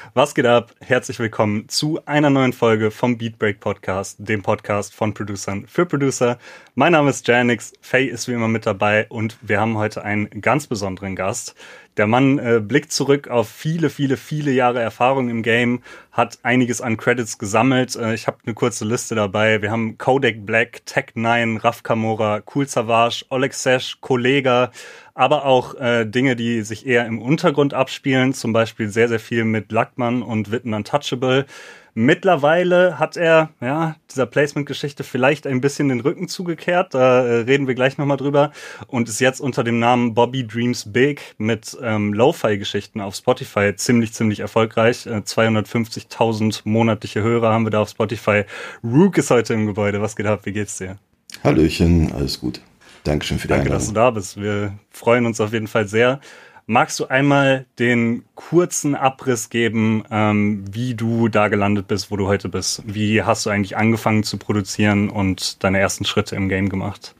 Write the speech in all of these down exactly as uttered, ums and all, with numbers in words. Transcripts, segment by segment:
Was geht ab? Herzlich willkommen zu einer neuen Folge vom Beatbreak Podcast, dem Podcast von Producern für Producer. Mein Name ist Janix, Faye ist wie immer mit dabei und wir haben heute einen ganz besonderen Gast. Der Mann äh, blickt zurück auf viele, viele, viele Jahre Erfahrung im Game, hat einiges an Credits gesammelt. Äh, ich habe eine kurze Liste dabei. Wir haben Kodak Black, Tech neun, Raf Kamora, Kool Savas, Oleg Sesh, Kollega, aber auch äh, Dinge, die sich eher im Untergrund abspielen, zum Beispiel sehr, sehr viel mit Lackmann und Witten Untouchable. Mittlerweile hat er, ja, dieser Placement-Geschichte vielleicht ein bisschen den Rücken zugekehrt, da äh, reden wir gleich nochmal drüber, und ist jetzt unter dem Namen Bobby Dreams Big mit ähm, Lo-Fi-Geschichten auf Spotify ziemlich, ziemlich erfolgreich. Äh, zweihundertfünfzigtausend monatliche Hörer haben wir da auf Spotify. Rook ist heute im Gebäude. Was geht ab? Wie geht's dir? Hallöchen, alles gut. Dankeschön für die Einladung. Danke, dass du da bist. Wir freuen uns auf jeden Fall sehr. Magst du einmal den kurzen Abriss geben, ähm, wie du da gelandet bist, wo du heute bist? Wie hast du eigentlich angefangen zu produzieren und deine ersten Schritte im Game gemacht?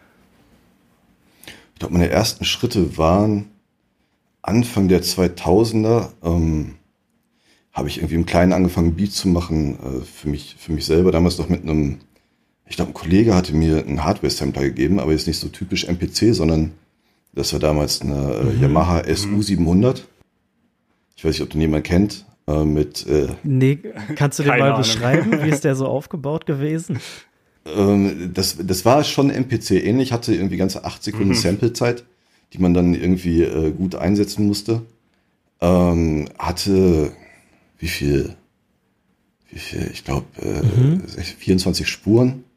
Ich glaube, meine ersten Schritte waren Anfang der zweitausender. Ähm, habe ich irgendwie im Kleinen angefangen, Beats zu machen, äh, für mich, für mich selber. Damals noch mit einem, ich glaube, ein Kollege hatte mir einen Hardware-Sampler gegeben, aber jetzt nicht so typisch M P C, sondern das war damals eine mhm. Yamaha S U siebenhundert. Ich weiß nicht, ob den jemand kennt. Äh, mit, äh, nee, kannst du den mal Ahnung. beschreiben? Wie ist der so aufgebaut gewesen? Ähm, das, das war schon M P C ähnlich, hatte irgendwie ganze acht Sekunden mhm. Samplezeit, die man dann irgendwie äh, gut einsetzen musste. Ähm, hatte, wie viel? Wie viel? Ich glaube, äh, mhm. vierundzwanzig Spuren.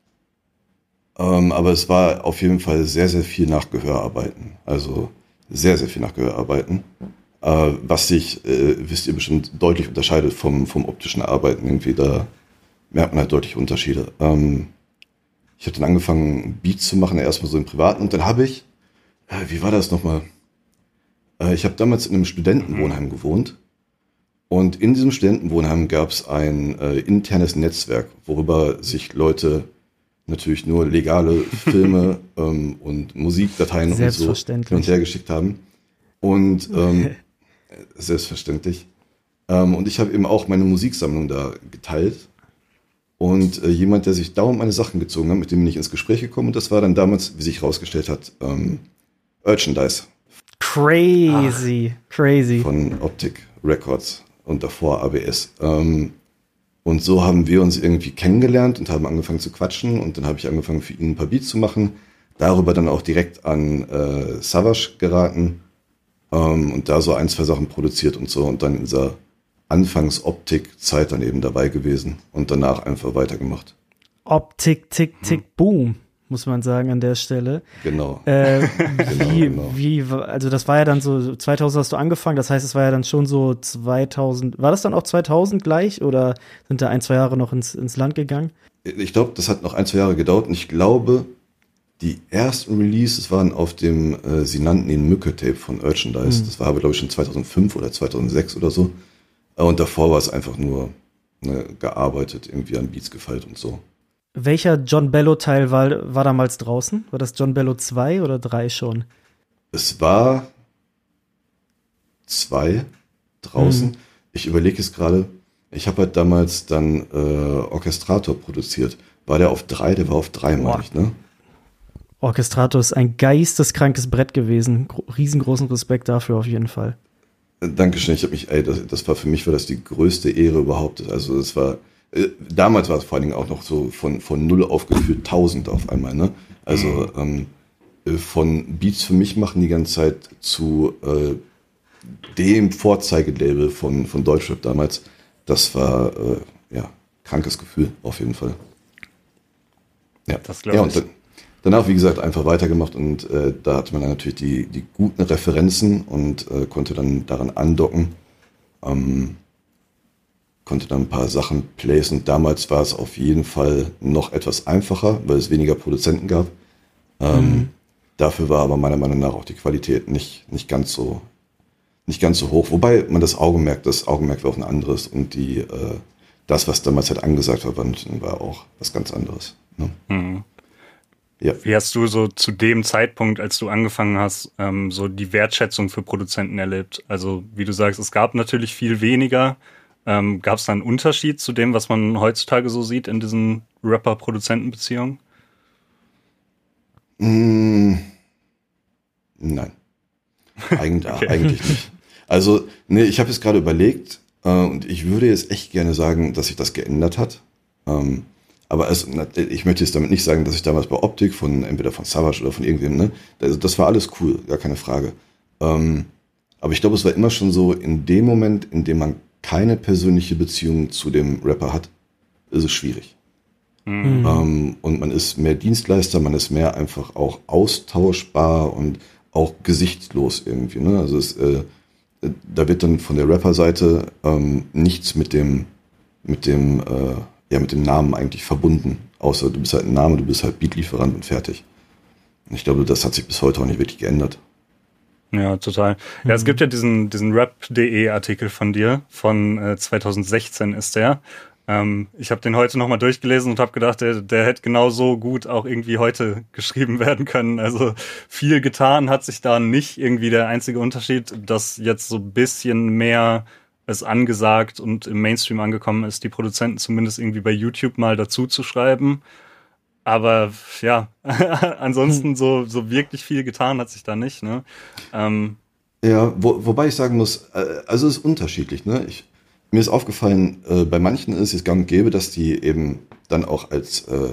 Ähm, aber es war auf jeden Fall sehr, sehr viel nach Gehörarbeiten. Also sehr, sehr viel nach Gehörarbeiten. Äh, was sich, äh, wisst ihr bestimmt, deutlich unterscheidet vom, vom optischen Arbeiten. Irgendwie, da merkt man halt deutliche Unterschiede. Ähm, ich habe dann angefangen, Beats zu machen, erstmal so im Privaten. Und dann habe ich, äh, wie war das nochmal? Äh, ich habe damals in einem Studentenwohnheim mhm. gewohnt. Und in diesem Studentenwohnheim gab es ein äh, internes Netzwerk, worüber sich Leute natürlich nur legale Filme ähm, und Musikdateien und so hin und her geschickt haben. Und ähm, selbstverständlich. Ähm, und ich habe eben auch meine Musiksammlung da geteilt. Und äh, jemand, der sich dauernd meine Sachen gezogen hat, mit dem bin ich ins Gespräch gekommen. Und das war dann damals, wie sich herausgestellt hat, ähm, Urchandise. Crazy, Ach, crazy. Von Optic Records und davor A B S. Ähm, Und so haben wir uns irgendwie kennengelernt und haben angefangen zu quatschen. Und dann habe ich angefangen, für ihn ein paar Beats zu machen. Darüber dann auch direkt an äh, Savas geraten. Ähm, und da so ein, zwei Sachen produziert und so. Und dann in dieser Anfangs-Optik-Zeit dann eben dabei gewesen. Und danach einfach weitergemacht. Optik, tick, tick, hm. boom, muss man sagen an der Stelle. Genau. Äh, genau, wie, genau. wie, also das war ja dann so, zweitausend hast du angefangen, das heißt, es war ja dann schon so zweitausend, war das dann auch zweitausend gleich oder sind da ein, zwei Jahre noch ins, ins Land gegangen? Ich glaube, das hat noch ein, zwei Jahre gedauert und ich glaube, die ersten Releases waren auf dem, äh, sie nannten ihn Mücke-Tape von Urchandise. Mhm. Das war aber, glaube ich, schon zweitausendfünf oder zweitausendsechs oder so. Und davor war es einfach nur ne, gearbeitet, irgendwie an Beats gefeilt und so. Welcher John Bello-Teil war, war damals draußen? War das John Bello zwei oder drei schon? Es war zwei draußen. Hm. Ich überlege es gerade. Ich habe halt damals dann äh, Orchestrator produziert. War der auf drei? Der war auf drei, meine ich, ne? Orchestrator ist ein geisteskrankes Brett gewesen. Gro- riesengroßen Respekt dafür auf jeden Fall. Dankeschön. Ich habe mich, ey, das, das war für mich war das die größte Ehre überhaupt. Also das war damals war es vor allen Dingen auch noch so von, von null aufgeführt tausend auf einmal, ne? Also ähm, von Beats für mich machen die ganze Zeit zu äh, dem Vorzeigelabel von, von Deutschrap damals. Das war, äh, ja, krankes Gefühl, auf jeden Fall. Ja, das glaube ja, ich. Und dann, danach, wie gesagt, einfach weitergemacht und äh, da hatte man dann natürlich die, die guten Referenzen und äh, konnte dann daran andocken. Ähm, konnte dann ein paar Sachen placen. Damals war es auf jeden Fall noch etwas einfacher, weil es weniger Produzenten gab. Ähm, mhm. Dafür war aber meiner Meinung nach auch die Qualität nicht, nicht ganz so nicht ganz so hoch. Wobei man das Augenmerk, das Augenmerk war auch ein anderes und die äh, das, was damals halt angesagt war, war auch was ganz anderes. Ne? Mhm. Ja. Wie hast du so zu dem Zeitpunkt, als du angefangen hast, ähm, so die Wertschätzung für Produzenten erlebt? Also wie du sagst, es gab natürlich viel weniger. Ähm, gab es da einen Unterschied zu dem, was man heutzutage so sieht in diesen Rapper-Produzenten-Beziehungen? Mm, nein, Eig Okay. eigentlich nicht. Also, nee, ich habe jetzt gerade überlegt äh, und ich würde jetzt echt gerne sagen, dass sich das geändert hat. Ähm, aber es, ich möchte jetzt damit nicht sagen, dass ich damals bei Optik von entweder von Savage oder von irgendwem, ne, das, das war alles cool, gar keine Frage. Ähm, aber ich glaube, es war immer schon so, in dem Moment, in dem man keine persönliche Beziehung zu dem Rapper hat, ist es schwierig. Mhm. Ähm, und man ist mehr Dienstleister, man ist mehr einfach auch austauschbar und auch gesichtslos irgendwie. Ne? Also es, äh, da wird dann von der Rapper-Seite ähm, nichts mit dem, mit dem, äh, ja, mit dem Namen eigentlich verbunden. Außer du bist halt ein Name, du bist halt Beatlieferant und fertig. Und ich glaube, das hat sich bis heute auch nicht wirklich geändert. Ja, total. Ja, es gibt ja diesen, diesen rap punkt de Artikel von dir, von äh, zwanzig sechzehn ist der. Ähm, ich habe den heute nochmal durchgelesen und habe gedacht, der, der hätte genauso gut auch irgendwie heute geschrieben werden können. Also viel getan hat sich da nicht. Irgendwie der einzige Unterschied, dass jetzt so ein bisschen mehr es angesagt und im Mainstream angekommen ist, die Produzenten zumindest irgendwie bei YouTube mal dazu zu schreiben. Aber ja, ansonsten so, so wirklich viel getan hat sich da nicht, ne? Ähm, Ja, wo, wobei ich sagen muss, äh, also es ist unterschiedlich. Ne? Ich, mir ist aufgefallen, äh, bei manchen ist es gang und gäbe, dass die eben dann auch als, äh,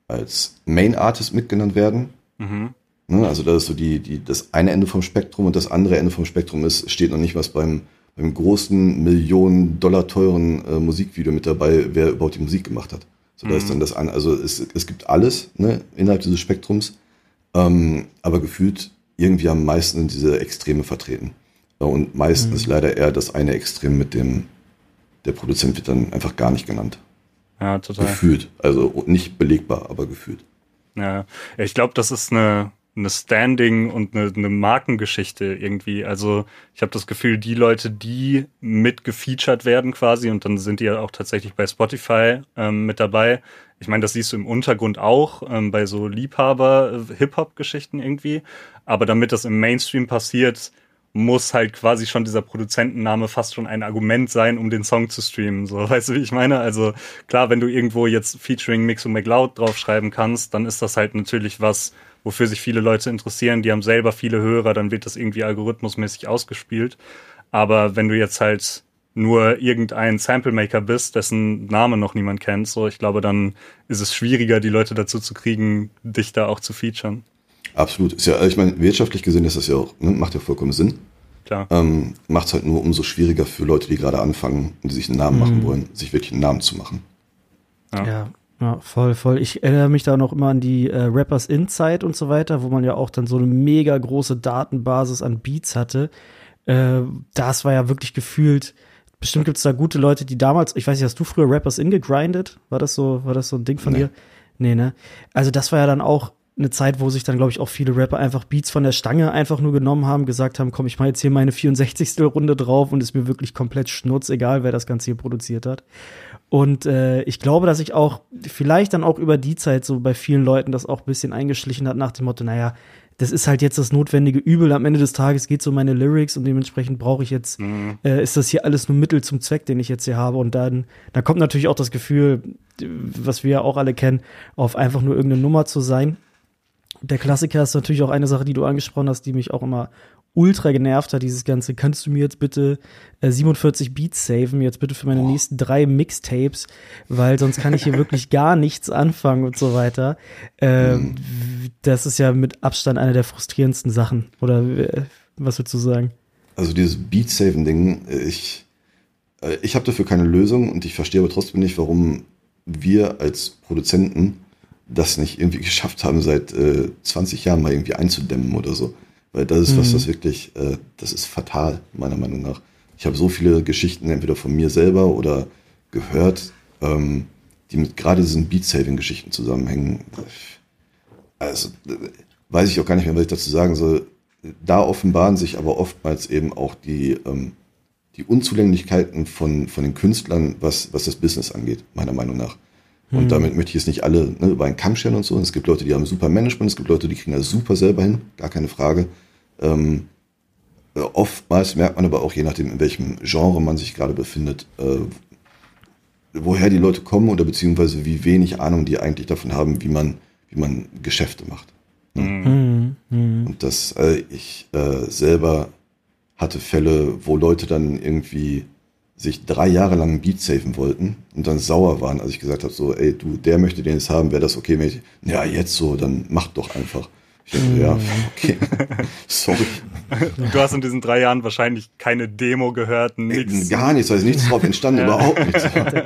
als Main Artist mitgenannt werden. mhm. Ne? Also das ist so die, die, das eine Ende vom Spektrum und das andere Ende vom Spektrum ist, steht noch nicht was beim, beim großen, Millionen Dollar teuren äh, Musikvideo mit dabei, wer überhaupt die Musik gemacht hat. So, da Mhm. ist dann das an, also es, es gibt alles, ne, innerhalb dieses Spektrums, ähm, aber gefühlt irgendwie am meisten diese Extreme vertreten. Ja, und meistens Mhm. ist leider eher das eine Extrem mit dem, der Produzent wird dann einfach gar nicht genannt. Ja, total. Gefühlt, also nicht belegbar, aber gefühlt. Ja, ja, ich glaube, das ist eine, eine Standing und eine, eine Markengeschichte irgendwie. Also ich habe das Gefühl, die Leute, die mit gefeatured werden quasi, und dann sind die ja auch tatsächlich bei Spotify ähm, mit dabei. Ich meine, das siehst du im Untergrund auch ähm, bei so Liebhaber-Hip-Hop-Geschichten irgendwie. Aber damit das im Mainstream passiert, muss halt quasi schon dieser Produzentenname fast schon ein Argument sein, um den Song zu streamen. So, weißt du, wie ich meine? Also klar, wenn du irgendwo jetzt featuring Mixo McLeod draufschreiben kannst, dann ist das halt natürlich was, wofür sich viele Leute interessieren. Die haben selber viele Hörer, dann wird das irgendwie algorithmusmäßig ausgespielt. Aber wenn du jetzt halt nur irgendein Samplemaker bist, dessen Name noch niemand kennt, so, ich glaube, dann ist es schwieriger, die Leute dazu zu kriegen, dich da auch zu featuren. Absolut. Ist ja, ich meine, wirtschaftlich gesehen ist das ja auch, ne, macht ja vollkommen Sinn. Klar. Ähm, macht es halt nur umso schwieriger für Leute, die gerade anfangen und die sich einen Namen Mhm. machen wollen, sich wirklich einen Namen zu machen. Ja. Ja, ja, voll, voll. Ich erinnere mich da noch immer an die äh, Rappers Insight und so weiter, wo man ja auch dann so eine mega große Datenbasis an Beats hatte. Äh, das war ja wirklich gefühlt, bestimmt gibt es da gute Leute, die damals, ich weiß nicht, hast du früher Rappers In gegrindet? War das so, war das so ein Ding von Nee. dir? Nee, ne? Also das war ja dann auch eine Zeit, wo sich dann, glaube ich, auch viele Rapper einfach Beats von der Stange einfach nur genommen haben, gesagt haben, komm, ich mach jetzt hier meine vierundsechzigstel Runde drauf und ist mir wirklich komplett schnurzegal, wer das Ganze hier produziert hat. Und äh, ich glaube, dass ich auch vielleicht dann auch über die Zeit so bei vielen Leuten das auch ein bisschen eingeschlichen hat nach dem Motto, naja, das ist halt jetzt das notwendige Übel. Am Ende des Tages geht es um meine Lyrics und dementsprechend brauche ich jetzt, Mhm. äh, ist das hier alles nur Mittel zum Zweck, den ich jetzt hier habe. Und dann, dann kommt natürlich auch das Gefühl, was wir ja auch alle kennen, auf einfach nur irgendeine Nummer zu sein. Der Klassiker ist natürlich auch eine Sache, die du angesprochen hast, die mich auch immer ultra genervt hat, dieses Ganze, kannst du mir jetzt bitte äh, siebenundvierzig Beats saven, jetzt bitte für meine Boah. nächsten drei Mixtapes, weil sonst kann ich hier wirklich gar nichts anfangen und so weiter. Ähm, w- das ist ja mit Abstand eine der frustrierendsten Sachen. Oder äh, was würdest du sagen? Also dieses Beat-Saven-Ding, ich, äh, ich habe dafür keine Lösung und ich verstehe aber trotzdem nicht, warum wir als Produzenten das nicht irgendwie geschafft haben, seit äh, zwanzig Jahren mal irgendwie einzudämmen oder so. Weil das ist was, Mhm. das wirklich, äh, das ist fatal, meiner Meinung nach. Ich habe so viele Geschichten entweder von mir selber oder gehört, ähm, die mit gerade diesen Beat-Saving-Geschichten zusammenhängen. Also äh, weiß ich auch gar nicht mehr, was ich dazu sagen soll. Da offenbaren sich aber oftmals eben auch die, ähm, die Unzulänglichkeiten von, von den Künstlern, was, was das Business angeht, meiner Meinung nach. Und Mhm. damit möchte ich jetzt nicht alle ne, über einen Kamm scheren und so. Und es gibt Leute, die haben super Management, es gibt Leute, die kriegen das super selber hin, gar keine Frage. Ähm, äh, oftmals merkt man aber auch, je nachdem, in welchem Genre man sich gerade befindet, äh, woher die Leute kommen oder beziehungsweise wie wenig Ahnung die eigentlich davon haben, wie man, wie man Geschäfte macht. Ne? Mhm. Mhm. Und das, äh, ich äh, selber hatte Fälle, wo Leute dann irgendwie sich drei Jahre lang ein Beat safen wollten und dann sauer waren, als ich gesagt habe, so, ey, du, der möchte den jetzt haben, wäre das okay, wenn ich, ja, jetzt so, dann mach doch einfach. Ich dachte, mm. ja, okay, sorry. Du hast in diesen drei Jahren wahrscheinlich keine Demo gehört, nichts. Gar nichts, da ist nichts drauf entstanden, ja. überhaupt nichts.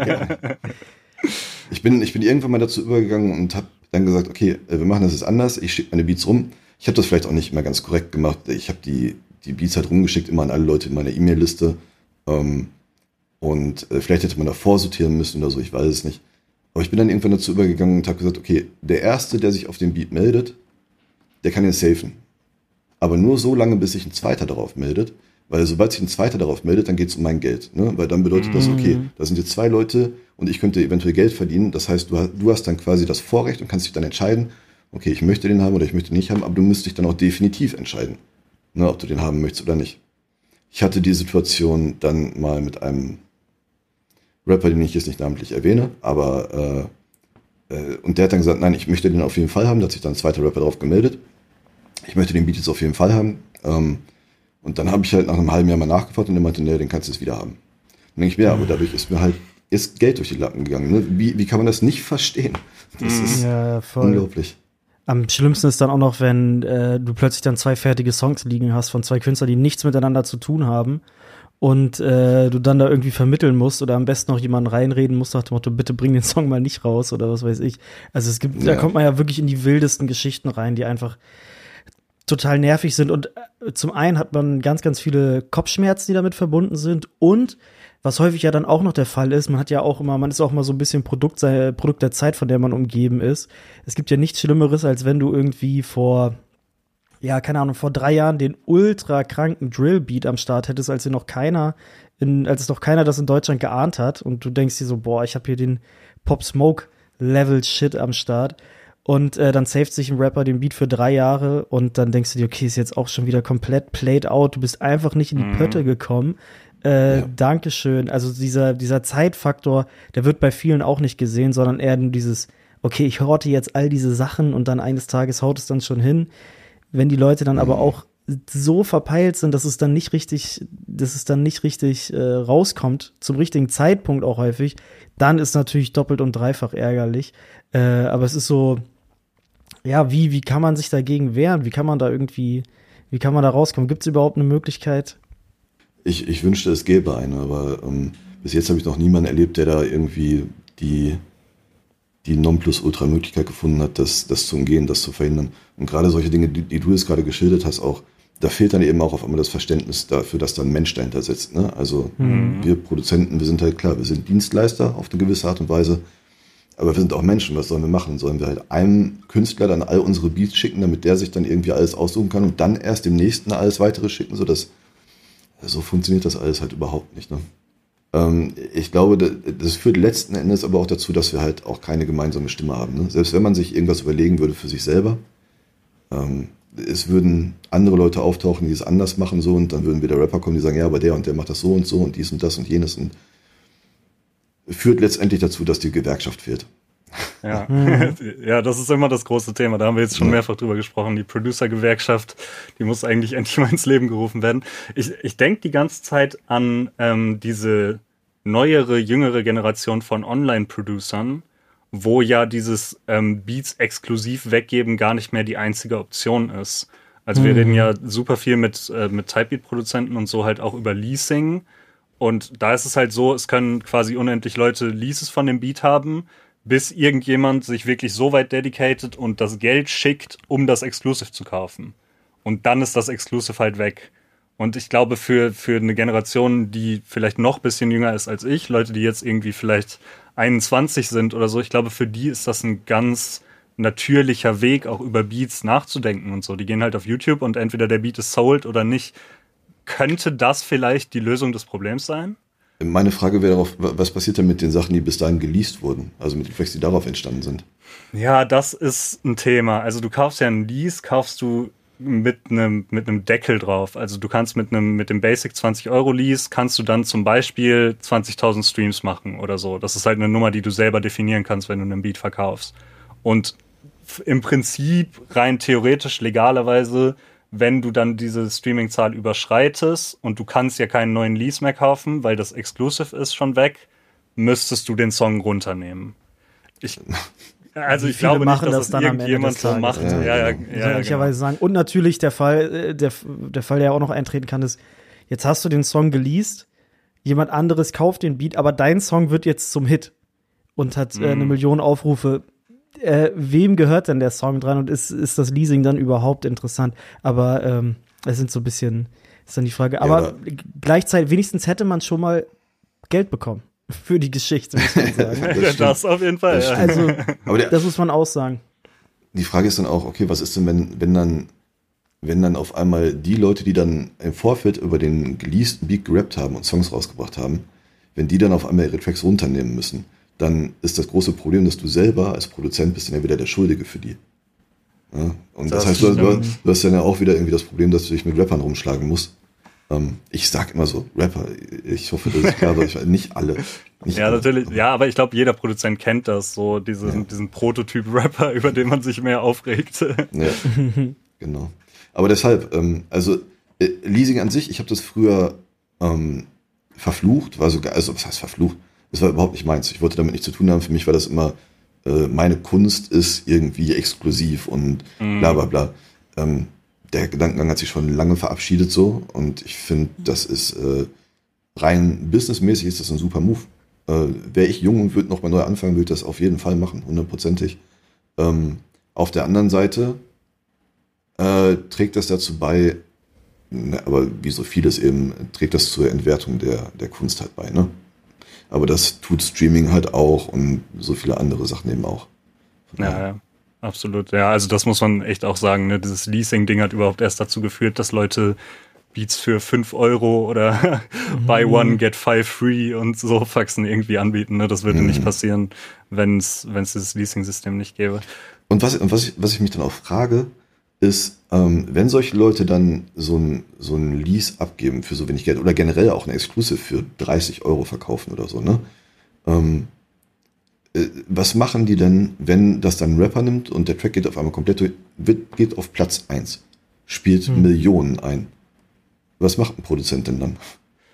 Ich bin, ich bin irgendwann mal dazu übergegangen und habe dann gesagt, okay, wir machen das jetzt anders, ich schicke meine Beats rum. Ich habe das vielleicht auch nicht mehr ganz korrekt gemacht. Ich habe die, die Beats halt rumgeschickt, immer an alle Leute in meiner E-Mail-Liste. Ähm, Und äh, vielleicht hätte man da vorsortieren müssen oder so, ich weiß es nicht. Aber ich bin dann irgendwann dazu übergegangen und habe gesagt, okay, der Erste, der sich auf dem Beat meldet, der kann den safen. Aber nur so lange, bis sich ein Zweiter darauf meldet. Weil sobald sich ein Zweiter darauf meldet, dann geht es um mein Geld. Ne? Weil dann bedeutet mhm. das, okay, da sind jetzt zwei Leute und ich könnte eventuell Geld verdienen. Das heißt, du hast, du hast dann quasi das Vorrecht und kannst dich dann entscheiden, okay, ich möchte den haben oder ich möchte den nicht haben, aber du müsstest dich dann auch definitiv entscheiden, ne, ob du den haben möchtest oder nicht. Ich hatte die Situation dann mal mit einem Rapper, den ich jetzt nicht namentlich erwähne, aber äh, äh, und der hat dann gesagt, nein, ich möchte den auf jeden Fall haben. Da hat sich dann ein zweiter Rapper drauf gemeldet. Ich möchte den Beat jetzt auf jeden Fall haben. Ähm, und dann habe ich halt nach einem halben Jahr mal nachgefragt und der meinte, nee, den kannst du jetzt wieder haben. Und dann denke ich mir, ja, aber dadurch ist mir halt ist Geld durch die Lappen gegangen. Ne? Wie, wie kann man das nicht verstehen? Das ist ja, voll. unglaublich. Am schlimmsten ist dann auch noch, wenn äh, du plötzlich dann zwei fertige Songs liegen hast von zwei Künstlern, die nichts miteinander zu tun haben. Und äh, du dann da irgendwie vermitteln musst oder am besten noch jemanden reinreden musst nach dem Motto, bitte bring den Song mal nicht raus oder was weiß ich. Also es gibt, ja. da kommt man ja wirklich in die wildesten Geschichten rein, die einfach total nervig sind. Und äh, zum einen hat man ganz, ganz viele Kopfschmerzen, die damit verbunden sind. Und was häufig ja dann auch noch der Fall ist, man hat ja auch immer, man ist auch immer so ein bisschen Produkt, Produkt der Zeit, von der man umgeben ist. Es gibt ja nichts Schlimmeres, als wenn du irgendwie vor ja, keine Ahnung, vor drei Jahren den ultra kranken Drillbeat am Start hättest, als noch keiner, in, als noch keiner das in Deutschland geahnt hat und du denkst dir so, boah, ich habe hier den Pop-Smoke-Level-Shit am Start und äh, dann saved sich ein Rapper den Beat für drei Jahre und dann denkst du dir, okay, ist jetzt auch schon wieder komplett played out, du bist einfach nicht in die mhm. Pötte gekommen. Äh, ja. Dankeschön. Also dieser, dieser Zeitfaktor, der wird bei vielen auch nicht gesehen, sondern eher nur dieses, okay, ich horte jetzt all diese Sachen und dann eines Tages haut es dann schon hin. Wenn die Leute dann mhm. aber auch so verpeilt sind, dass es dann nicht richtig, dass es dann nicht richtig äh, rauskommt, zum richtigen Zeitpunkt auch häufig, dann ist natürlich doppelt und dreifach ärgerlich. Äh, aber es ist so, ja, wie, wie kann man sich dagegen wehren? Wie kann man da irgendwie, wie kann man da rauskommen? Gibt es überhaupt eine Möglichkeit? Ich, ich wünschte, es gäbe eine, aber ähm, bis jetzt habe ich noch niemanden erlebt, der da irgendwie die die Nonplusultra-Möglichkeit gefunden hat, das, das zu umgehen, das zu verhindern. Und gerade solche Dinge, die, die du jetzt gerade geschildert hast, auch, da fehlt dann eben auch auf einmal das Verständnis dafür, dass da ein Mensch dahinter sitzt. Ne? Also mhm. wir Produzenten, wir sind halt klar, wir sind Dienstleister auf eine gewisse Art und Weise, aber wir sind auch Menschen, was sollen wir machen? Sollen wir halt einem Künstler dann all unsere Beats schicken, damit der sich dann irgendwie alles aussuchen kann und dann erst dem Nächsten alles weitere schicken, sodass so funktioniert das alles halt überhaupt nicht. Ne? Ich glaube, das führt letzten Endes aber auch dazu, dass wir halt auch keine gemeinsame Stimme haben. Ne? Selbst wenn man sich irgendwas überlegen würde für sich selber, ähm, es würden andere Leute auftauchen, die es anders machen so und dann würden wieder Rapper kommen, die sagen, ja, aber der und der macht das so und so und dies und das und jenes und führt letztendlich dazu, dass die Gewerkschaft fehlt. Ja. ja, das ist immer das große Thema. Da haben wir jetzt schon ja. mehrfach drüber gesprochen. Die Producer-Gewerkschaft, die muss eigentlich endlich mal ins Leben gerufen werden. Ich, ich denke die ganze Zeit an ähm, diese neuere, jüngere Generation von Online-Producern, wo ja dieses ähm, Beats exklusiv weggeben gar nicht mehr die einzige Option ist. Also mhm. wir reden ja super viel mit, äh, mit Typebeat-Produzenten und so halt auch über Leasing. Und da ist es halt so, es können quasi unendlich Leute Leases von dem Beat haben, bis irgendjemand sich wirklich so weit dedicated und das Geld schickt, um das Exclusive zu kaufen. Und dann ist das Exclusive halt weg. Und ich glaube, für, für eine Generation, die vielleicht noch ein bisschen jünger ist als ich, Leute, die jetzt irgendwie vielleicht einundzwanzig sind oder so, ich glaube, für die ist das ein ganz natürlicher Weg, auch über Beats nachzudenken und so. Die gehen halt auf YouTube und entweder der Beat ist sold oder nicht. Könnte das vielleicht die Lösung des Problems sein? Meine Frage wäre darauf, was passiert denn mit den Sachen, die bis dahin geleast wurden? Also mit den Tracks, die darauf entstanden sind? Ja, das ist ein Thema. Also du kaufst ja einen Lease, kaufst du mit einem mit einem Deckel drauf. Also du kannst mit einem mit dem Basic zwanzig Euro Lease, kannst du dann zum Beispiel zwanzigtausend Streams machen oder so. Das ist halt eine Nummer, die du selber definieren kannst, wenn du einen Beat verkaufst. Und im Prinzip rein theoretisch legalerweise, wenn du dann diese Streaming-Zahl überschreitest und du kannst ja keinen neuen Lease mehr kaufen, weil das Exclusive ist schon weg, müsstest du den Song runternehmen. Ich Also Wie ich glaube machen nicht, dass das dann am Ende irgendjemand des so Tages. macht. Ja, Ja, ja, genau. ja, ja, ehrlicherweise genau. sagen. Und natürlich der Fall, der, der Fall, der auch noch eintreten kann, ist, jetzt hast du den Song geleast, jemand anderes kauft den Beat, aber dein Song wird jetzt zum Hit und hat äh, eine Mhm. Million Aufrufe. Äh, wem gehört denn der Song dran und ist, ist das Leasing dann überhaupt interessant? Aber ähm, es sind so ein bisschen, ist dann die Frage. Aber Ja, gleichzeitig, wenigstens hätte man schon mal Geld bekommen für die Geschichte, muss man sagen. Das Das, stimmt. auf jeden Fall. Das Ja. Also, Aber der, das muss man auch sagen. die Frage ist dann auch, okay, was ist denn, wenn, wenn dann, wenn dann auf einmal die Leute, die dann im Vorfeld über den geleasten Beat gerappt haben und Songs rausgebracht haben, wenn die dann auf einmal ihre Tracks runternehmen müssen, dann ist das große Problem, dass du selber als Produzent bist dann ja wieder der Schuldige für die. Ja? Und das, Das heißt, du, du, stimmt. du hast dann ja auch wieder irgendwie das Problem, dass du dich mit Rappern rumschlagen musst. Ähm, ich sag immer so, Rapper, ich hoffe, das ist klar, aber ich, nicht alle. Nicht Ja, alle. natürlich. Ja, aber ich glaube, jeder Produzent kennt das, so diesen, Ja. diesen Prototyp-Rapper, über den man sich mehr aufregt. Ja, genau. Aber deshalb, ähm, also äh, Leasing an sich, ich habe das früher ähm, verflucht, war sogar, also was heißt verflucht? Das war überhaupt nicht meins. Ich wollte damit nichts zu tun haben. Für mich war das immer, äh, meine Kunst ist irgendwie exklusiv und bla bla bla. Ähm, der Gedankengang hat sich schon lange verabschiedet so und ich finde, das ist äh, rein businessmäßig ist das ein super Move. Äh, Wäre ich jung und würde noch mal neu anfangen, würde ich das auf jeden Fall machen, hundertprozentig. Ähm, auf der anderen Seite äh, trägt das dazu bei, ne, aber wie so vieles eben, trägt das zur Entwertung der, der Kunst halt bei, ne? Aber das tut Streaming halt auch und so viele andere Sachen eben auch. Ja, ja, absolut. Ja, also das muss man echt auch sagen. Ne? Dieses Leasing-Ding hat überhaupt erst dazu geführt, dass Leute Beats für fünf Euro oder buy one, get five free und so Faxen irgendwie anbieten. Ne? Das würde Mhm. nicht passieren, wenn es dieses Leasing-System nicht gäbe. Und was, und was, ich, was ich mich dann auch frage, ist, ähm, wenn solche Leute dann so ein, so ein Lease abgeben für so wenig Geld oder generell auch ein Exclusive für dreißig Euro verkaufen oder so, ne? Ähm, äh, was machen die denn, wenn das dann ein Rapper nimmt und der Track geht auf einmal komplett durch, wird, geht auf Platz eins, spielt Hm. Millionen ein? Was macht ein Produzent denn dann?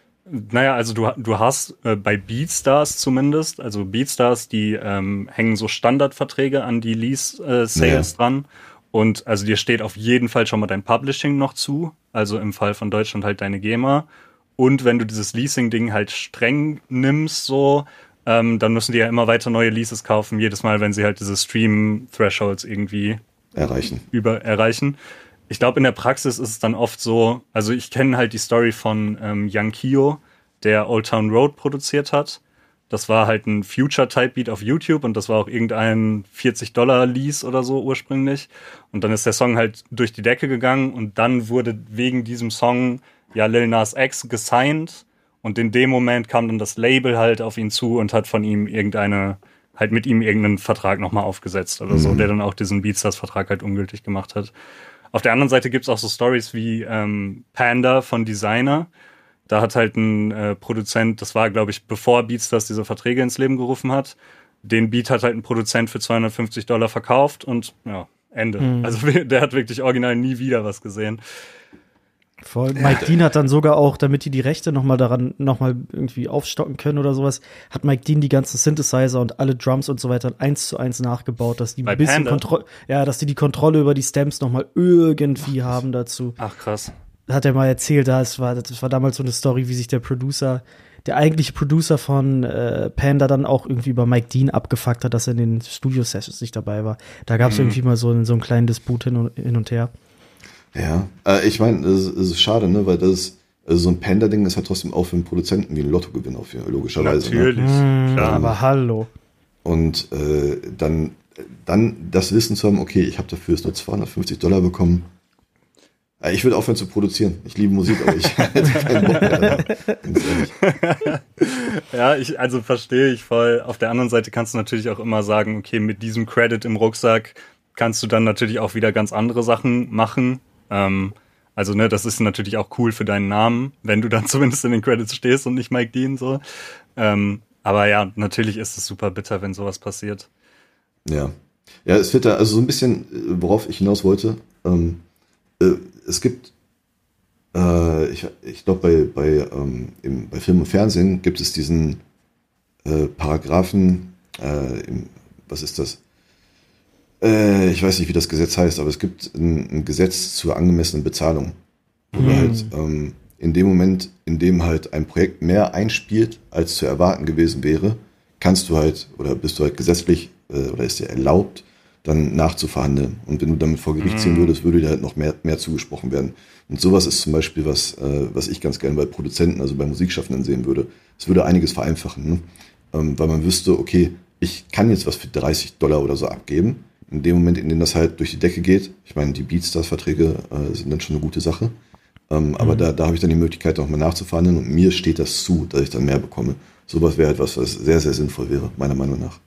Naja, also du, du hast äh, bei Beatstars zumindest, also Beatstars, die ähm, hängen so Standardverträge an die Lease-Sales Ja. dran. Und also dir steht auf jeden Fall schon mal dein Publishing noch zu, also im Fall von Deutschland halt deine GEMA. Und wenn du dieses Leasing-Ding halt streng nimmst, so, ähm, dann müssen die ja immer weiter neue Leases kaufen, jedes Mal, wenn sie halt diese Stream-Thresholds irgendwie Erreichen. über erreichen. Ich glaube, in der Praxis ist es dann oft so, also ich kenne halt die Story von ähm, Young Kio, der Old Town Road produziert hat. Das war halt ein Future-Type-Beat auf YouTube und das war auch irgendein vierzig Dollar Lease oder so ursprünglich. Und dann ist der Song halt durch die Decke gegangen und dann wurde wegen diesem Song ja Lil Nas X gesigned und in dem Moment kam dann das Label halt auf ihn zu und hat von ihm irgendeine, halt mit ihm irgendeinen Vertrag nochmal aufgesetzt oder so, Mhm. der dann auch diesen Beatstars-Vertrag halt ungültig gemacht hat. Auf der anderen Seite gibt's auch so Stories wie ähm, Panda von Designer. Da hat halt ein äh, Produzent, das war, glaube ich, bevor Beatstars diese Verträge ins Leben gerufen hat, den Beat hat halt ein Produzent für zweihundertfünfzig Dollar verkauft und ja, Ende. Mhm. Also der hat wirklich original nie wieder was gesehen. Voll. Mike Dean hat dann sogar auch, damit die die Rechte noch mal daran noch mal irgendwie aufstocken können oder sowas, hat Mike Dean die ganzen Synthesizer und alle Drums und so weiter eins zu eins nachgebaut, dass die Bei ein bisschen Panda? Kontrolle, ja, dass die die Kontrolle über die Stems noch mal irgendwie haben dazu. Ach krass. Hat er mal erzählt, da es war, das war damals so eine Story, wie sich der Producer, der eigentliche Producer von äh, Panda dann auch irgendwie über Mike Dean abgefuckt hat, dass er in den Studio-Sessions nicht dabei war. Da gab es Mhm. irgendwie mal so, so einen kleinen Disput hin und, hin und her. Ja, äh, ich meine, es es ist schade, ne, weil das, also so ein Panda-Ding ist halt trotzdem auch für einen Produzenten wie ein Lottogewinn, auf, logischerweise. Ne? Natürlich. Mm, Klar. aber hallo. Und äh, dann, dann das Wissen zu haben, okay, ich habe dafür jetzt nur zweihundertfünfzig Dollar bekommen, Ich würde aufhören zu produzieren. Ich liebe Musik, aber ich hätte keinen Bock mehr. Ganz ehrlich. Ja, ich, also verstehe ich voll. Auf der anderen Seite kannst du natürlich auch immer sagen, okay, mit diesem Credit im Rucksack kannst du dann natürlich auch wieder ganz andere Sachen machen. Ähm, also, ne, das ist natürlich auch cool für deinen Namen, wenn du dann zumindest in den Credits stehst und nicht Mike Dean so. Ähm, aber ja, natürlich ist es super bitter, wenn sowas passiert. Ja. Ja, es wird da, also so ein bisschen, worauf ich hinaus wollte, ähm, äh, es gibt, äh, ich, ich glaube, bei, bei, ähm, im, bei Film und Fernsehen gibt es diesen äh, Paragraphen, äh, im, was ist das? Äh, ich weiß nicht, wie das Gesetz heißt, aber es gibt ein, ein Gesetz zur angemessenen Bezahlung. Wo du halt ähm, in dem Moment, in dem halt ein Projekt mehr einspielt, als zu erwarten gewesen wäre, kannst du halt, oder bist du halt gesetzlich, äh, oder ist dir erlaubt, dann nachzuverhandeln. Und wenn du damit vor Gericht ziehen würdest, würde dir halt noch mehr, mehr zugesprochen werden. Und sowas ist zum Beispiel was, äh, was ich ganz gerne bei Produzenten, also bei Musikschaffenden sehen würde. Es würde einiges vereinfachen, ne? ähm, weil man wüsste, okay, ich kann jetzt was für dreißig Dollar oder so abgeben. In dem Moment, in dem das halt durch die Decke geht, ich meine, die Beatstars-Verträge äh, sind dann schon eine gute Sache, ähm, mhm. aber da, da habe ich dann die Möglichkeit, noch mal nachzuverhandeln und mir steht das zu, dass ich dann mehr bekomme. Sowas wäre halt was, was sehr, sehr sinnvoll wäre, meiner Meinung nach.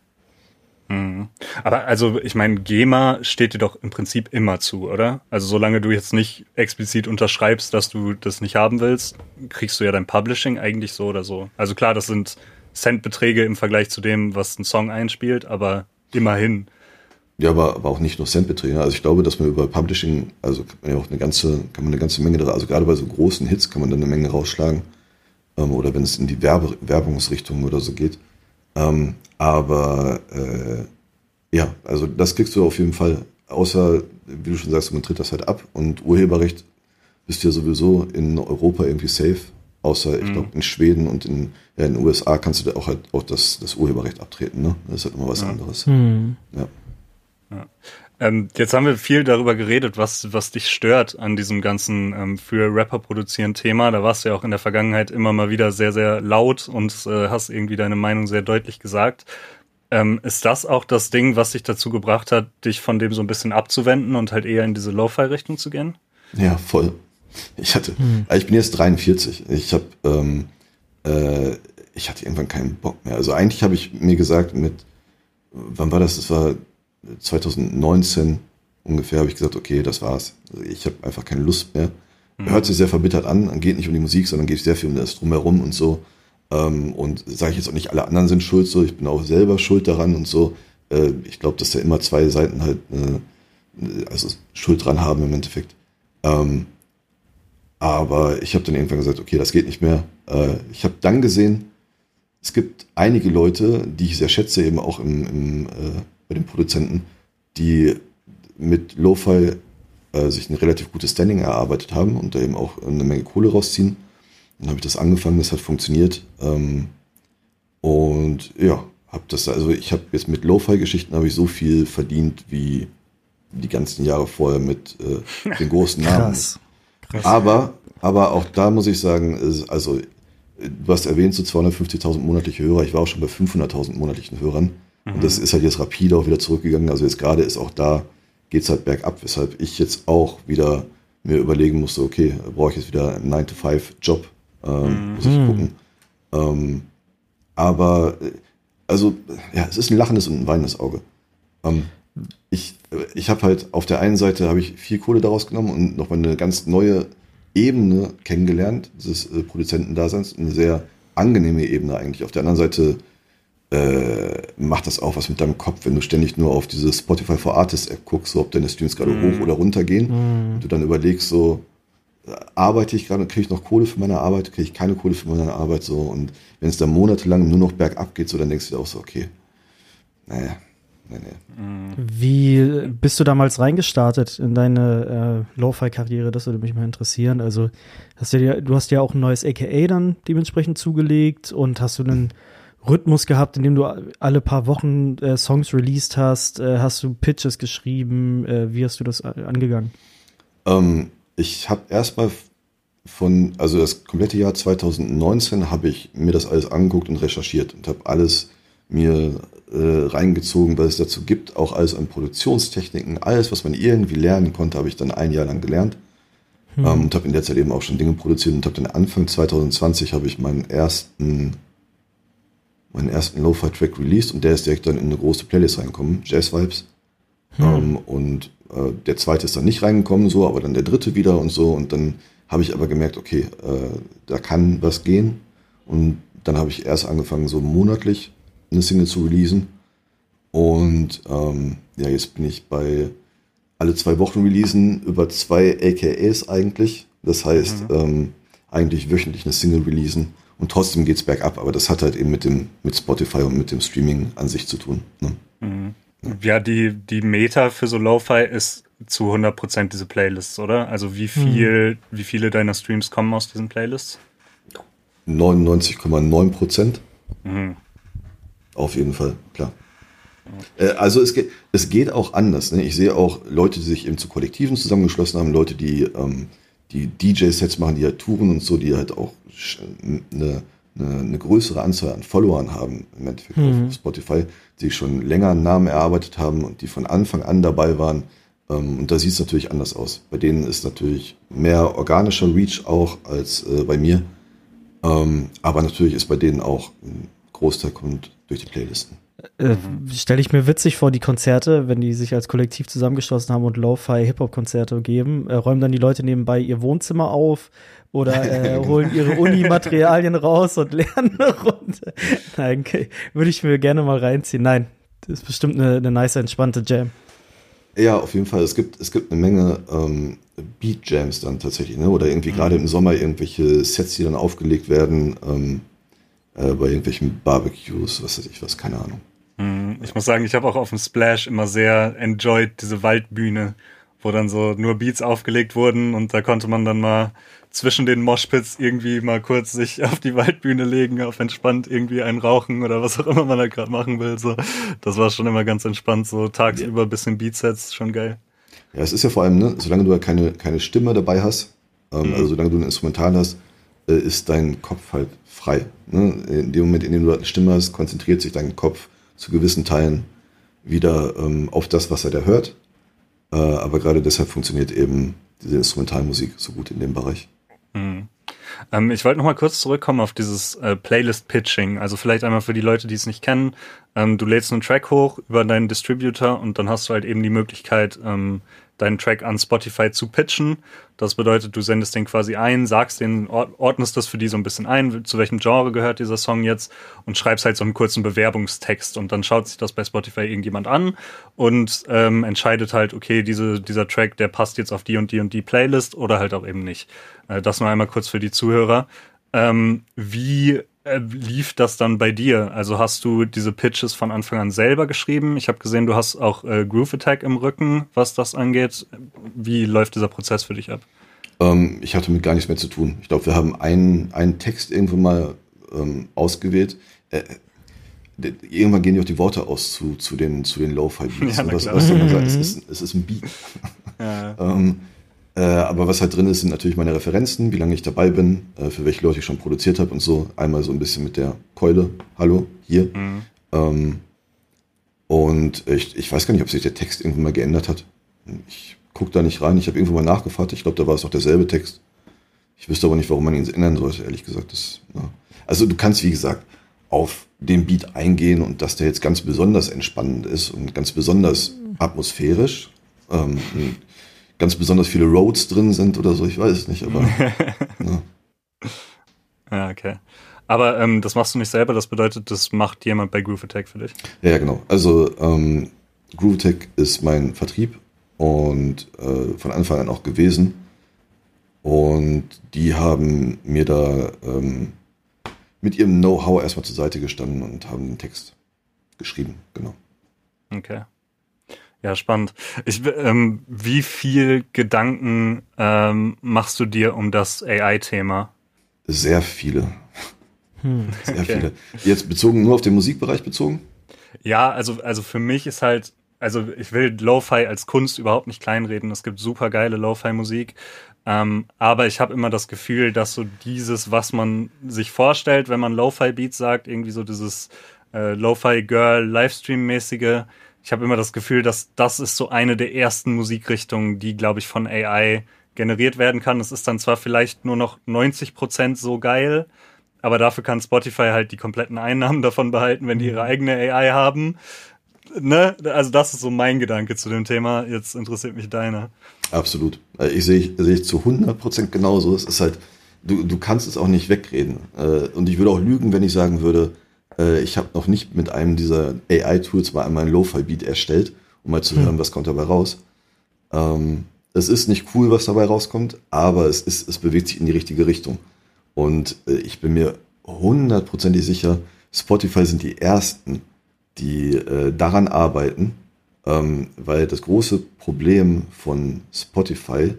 Mhm. Aber also, ich meine, GEMA steht dir doch im Prinzip immer zu, oder? Also solange du jetzt nicht explizit unterschreibst, dass du das nicht haben willst, kriegst du ja dein Publishing eigentlich so oder so. Also klar, das sind Centbeträge im Vergleich zu dem, was ein Song einspielt, aber immerhin. Ja, aber, aber auch nicht nur Centbeträge. Also ich glaube, dass man über Publishing, also kann man ja auch eine ganze, kann man eine ganze Menge, also gerade bei so großen Hits kann man dann eine Menge rausschlagen. Ähm, oder wenn es in die Werbe, Werbungsrichtung oder so geht. Ähm, aber äh, ja, also das kriegst du auf jeden Fall, außer, wie du schon sagst, man tritt das halt ab. Und Urheberrecht bist du ja sowieso in Europa irgendwie safe. Außer, ich glaube, in Schweden und in, ja, in den U S A kannst du da auch halt auch das, das Urheberrecht abtreten. Ne? Das ist halt immer was ja. anderes. Mhm. Ja. Ja. Ähm, jetzt haben wir viel darüber geredet, was, was dich stört an diesem ganzen ähm, für Rapper produzieren Thema. Da warst du ja auch in der Vergangenheit immer mal wieder sehr, sehr laut und äh, hast irgendwie deine Meinung sehr deutlich gesagt. Ähm, ist das auch das Ding, was dich dazu gebracht hat, dich von dem so ein bisschen abzuwenden und halt eher in diese Lo-Fi-Richtung zu gehen? Ja, voll. Ich hatte, hm. ich bin jetzt dreiundvierzig. Ich habe, ähm, äh, ich hatte irgendwann keinen Bock mehr. Also eigentlich habe ich mir gesagt, mit, wann war das? Das war zwanzig neunzehn ungefähr, habe ich gesagt, okay, das war's. Also ich habe einfach keine Lust mehr. Mhm. Hört sich sehr verbittert an, geht nicht um die Musik, sondern geht sehr viel um das Drumherum und so. Ähm, und sage ich jetzt auch nicht, alle anderen sind schuld, so, ich bin auch selber schuld daran und so. Äh, ich glaube, dass da immer zwei Seiten halt äh, also Schuld dran haben im Endeffekt. Ähm, aber ich habe dann irgendwann gesagt, okay, das geht nicht mehr. Äh, ich habe dann gesehen, es gibt einige Leute, die ich sehr schätze, eben auch im, im äh, bei den Produzenten, die mit Lo-Fi äh, sich ein relativ gutes Standing erarbeitet haben und da eben auch eine Menge Kohle rausziehen. Dann habe ich das angefangen, das hat funktioniert. Ähm, und ja, habe das, also ich habe jetzt mit Lo-Fi-Geschichten habe ich so viel verdient wie die ganzen Jahre vorher mit äh, den großen Namen. Krass. Krass. Aber, aber auch da muss ich sagen, also du hast erwähnt, so zweihundertfünfzigtausend monatliche Hörer. Ich war auch schon bei fünfhunderttausend monatlichen Hörern. Mhm. Und das ist halt jetzt rapide auch wieder zurückgegangen. Also jetzt gerade ist auch da, geht es halt bergab, weshalb ich jetzt auch wieder mir überlegen musste, okay, brauche ich jetzt wieder einen nine to five Job? Ähm, mhm. Muss ich gucken. Ähm, aber, also, ja, es ist ein lachendes und ein weinendes Auge. Ähm, ich ich habe halt, auf der einen Seite habe ich viel Kohle daraus genommen und nochmal eine ganz neue Ebene kennengelernt, dieses äh, Produzentendaseins, eine sehr angenehme Ebene eigentlich. Auf der anderen Seite äh, macht das auch was mit deinem Kopf, wenn du ständig nur auf diese Spotify for Artists App guckst, so ob deine Streams gerade mm. hoch oder runter gehen mm. und du dann überlegst, so arbeite ich gerade und kriege ich noch Kohle für meine Arbeit, kriege ich keine Kohle für meine Arbeit, so, und wenn es dann monatelang nur noch bergab geht, so, dann denkst du dir auch so, okay, naja, nee, nee. Wie bist du damals reingestartet in deine äh, Lo-Fi-Karriere? Das würde mich mal interessieren. Also hast du dir, du hast ja auch ein neues A K A dann dementsprechend zugelegt und hast du einen Rhythmus gehabt, in dem du alle paar Wochen äh, Songs released hast? Äh, hast du Pitches geschrieben? Äh, wie hast du das angegangen? Ähm, ich habe erstmal von, also das komplette Jahr zwanzig neunzehn habe ich mir das alles angeguckt und recherchiert und habe alles mir äh, reingezogen, was es dazu gibt, auch alles an Produktionstechniken, alles, was man irgendwie lernen konnte, habe ich dann ein Jahr lang gelernt. Hm. Ähm, und habe in der Zeit eben auch schon Dinge produziert und habe dann Anfang zwanzig zwanzig habe ich meinen ersten meinen ersten Lo-Fi-Track released und der ist direkt dann in eine große Playlist reingekommen, Jazz Vibes. Hm. Ähm, und äh, der zweite ist dann nicht reingekommen, so, aber dann der dritte wieder und so. Und dann habe ich aber gemerkt, okay, äh, da kann was gehen. Und dann habe ich erst angefangen, so monatlich eine Single zu releasen. Und ähm, ja, jetzt bin ich bei alle zwei Wochen releasen über zwei A K As eigentlich. Das heißt, mhm. ähm, eigentlich wöchentlich eine Single releasen. Und trotzdem geht's bergab, aber das hat halt eben mit dem mit Spotify und mit dem Streaming an sich zu tun. Ne? Mhm. Ja, die, die Meta für so Lo-Fi ist zu hundert Prozent diese Playlists, oder? Also wie viel, mhm. wie viele deiner Streams kommen aus diesen Playlists? neunundneunzig Komma neun Prozent. Mhm. Auf jeden Fall, klar. Okay. Äh, also es geht, es geht auch anders. Ne? Ich sehe auch Leute, die sich eben zu Kollektiven zusammengeschlossen haben, Leute, die ähm, die D J-Sets machen, die halt touren und so, die halt auch eine, eine, eine größere Anzahl an Followern haben, im Endeffekt mhm. auf Spotify, die schon länger einen Namen erarbeitet haben und die von Anfang an dabei waren. Ähm, und da sieht es natürlich anders aus. Bei denen ist natürlich mehr organischer Reach auch als äh, bei mir. Ähm, aber natürlich ist bei denen auch ein Großteil kommt durch die Playlisten. Äh, stelle ich mir witzig vor, die Konzerte, wenn die sich als Kollektiv zusammengeschlossen haben und Lo-Fi-Hip-Hop-Konzerte geben, äh, räumen dann die Leute nebenbei ihr Wohnzimmer auf oder äh, holen ihre Uni-Materialien raus und lernen eine Runde. Nein, okay. Würde ich mir gerne mal reinziehen. Nein, das ist bestimmt eine, eine nice, entspannte Jam. Ja, auf jeden Fall. Es gibt, es gibt eine Menge ähm, Beat-Jams dann tatsächlich, ne? Oder irgendwie mhm. gerade im Sommer irgendwelche Sets, die dann aufgelegt werden, ähm, äh, bei irgendwelchen Barbecues, was weiß ich was, keine Ahnung. Ich muss sagen, ich habe auch auf dem Splash immer sehr enjoyed diese Waldbühne, wo dann so nur Beats aufgelegt wurden und da konnte man dann mal zwischen den Moshpits irgendwie mal kurz sich auf die Waldbühne legen, auf entspannt irgendwie einen rauchen oder was auch immer man da gerade machen will. So, das war schon immer ganz entspannt, so tagsüber ein bisschen Beatsets, schon geil. Ja, es ist ja vor allem, ne, solange du halt keine, keine Stimme dabei hast, ähm, mhm. also solange du ein Instrumental hast, äh, ist dein Kopf halt frei. Ne? In dem Moment, in dem du eine Stimme hast, konzentriert sich dein Kopf zu gewissen Teilen wieder ähm, auf das, was er da hört. Äh, aber gerade deshalb funktioniert eben diese Instrumentalmusik so gut in dem Bereich. Mhm. Ähm, ich wollte noch mal kurz zurückkommen auf dieses äh, Playlist-Pitching. Also vielleicht einmal für die Leute, die es nicht kennen. Ähm, du lädst einen Track hoch über deinen Distributor und dann hast du halt eben die Möglichkeit, ähm, deinen Track an Spotify zu pitchen. Das bedeutet, du sendest den quasi ein, sagst den, ordnest das für die so ein bisschen ein, zu welchem Genre gehört dieser Song jetzt und schreibst halt so einen kurzen Bewerbungstext und dann schaut sich das bei Spotify irgendjemand an und ähm, entscheidet halt, okay, diese, dieser Track, der passt jetzt auf die und die und die Playlist oder halt auch eben nicht. Äh, das nur einmal kurz für die Zuhörer. Ähm, wie äh, lief das dann bei dir? Also hast du diese Pitches von Anfang an selber geschrieben? Ich habe gesehen, du hast auch äh, Groove Attack im Rücken, was das angeht. Wie läuft dieser Prozess für dich ab? Ähm, ich hatte mit gar nichts mehr zu tun. Ich glaube, wir haben einen, einen Text irgendwo mal ähm, ausgewählt. Äh, irgendwann gehen ja auch die Worte aus zu, zu den, zu den Lo-Fi-Beats. Ja, was, was soll man sagen? Es ist, es ist ein Beat. Ja. ähm, Äh, aber was halt drin ist, sind natürlich meine Referenzen, wie lange ich dabei bin, äh, für welche Leute ich schon produziert habe und so. Einmal so ein bisschen mit der Keule, hallo, hier. Mhm. Ähm, und ich, ich weiß gar nicht, ob sich der Text irgendwann mal geändert hat. Ich gucke da nicht rein, ich habe irgendwo mal nachgefragt, ich glaube, da war es auch derselbe Text. Ich wüsste aber nicht, warum man ihn ändern sollte, ehrlich gesagt. Das, ja. Also du kannst, wie gesagt, auf den Beat eingehen und dass der jetzt ganz besonders entspannend ist und ganz besonders atmosphärisch. Ähm, ganz besonders viele Roads drin sind oder so, ich weiß es nicht, aber ja. Ja, okay. Aber ähm, das machst du nicht selber, das bedeutet, das macht jemand bei Groove Attack für dich? Ja, ja genau. Also ähm, Groove Attack ist mein Vertrieb und äh, von Anfang an auch gewesen und die haben mir da ähm, mit ihrem Know-how erstmal zur Seite gestanden und haben den Text geschrieben, genau. Okay. Ja, spannend. Ich, ähm, wie viel Gedanken ähm, machst du dir um das A I-Thema? Sehr viele. Hm. Sehr okay. viele. Jetzt bezogen, nur auf den Musikbereich bezogen? Ja, also, also für mich ist halt, also ich will Lo-Fi als Kunst überhaupt nicht kleinreden. Es gibt super geile Lo-Fi-Musik. Ähm, aber ich habe immer das Gefühl, dass so dieses, was man sich vorstellt, wenn man Lo-Fi-Beats sagt, irgendwie so dieses äh, Lo-Fi-Girl-Livestream-mäßige, ich habe immer das Gefühl, dass das ist so eine der ersten Musikrichtungen, die, glaube ich, von A I generiert werden kann. Es ist dann zwar vielleicht nur noch neunzig Prozent so geil, aber dafür kann Spotify halt die kompletten Einnahmen davon behalten, wenn die ihre eigene A I haben. Ne? Also das ist so mein Gedanke zu dem Thema. Jetzt interessiert mich deiner. Absolut. Ich sehe sehe ich zu hundert Prozent genauso. Es ist halt, du, du kannst es auch nicht wegreden. Und ich würde auch lügen, wenn ich sagen würde, ich habe noch nicht mit einem dieser A I-Tools mal einmal ein Lo-Fi-Beat erstellt, um mal zu hören, was kommt dabei raus. Ähm, es ist nicht cool, was dabei rauskommt, aber es ist, es bewegt sich in die richtige Richtung. Und äh, ich bin mir hundertprozentig sicher, Spotify sind die Ersten, die äh, daran arbeiten, ähm, weil das große Problem von Spotify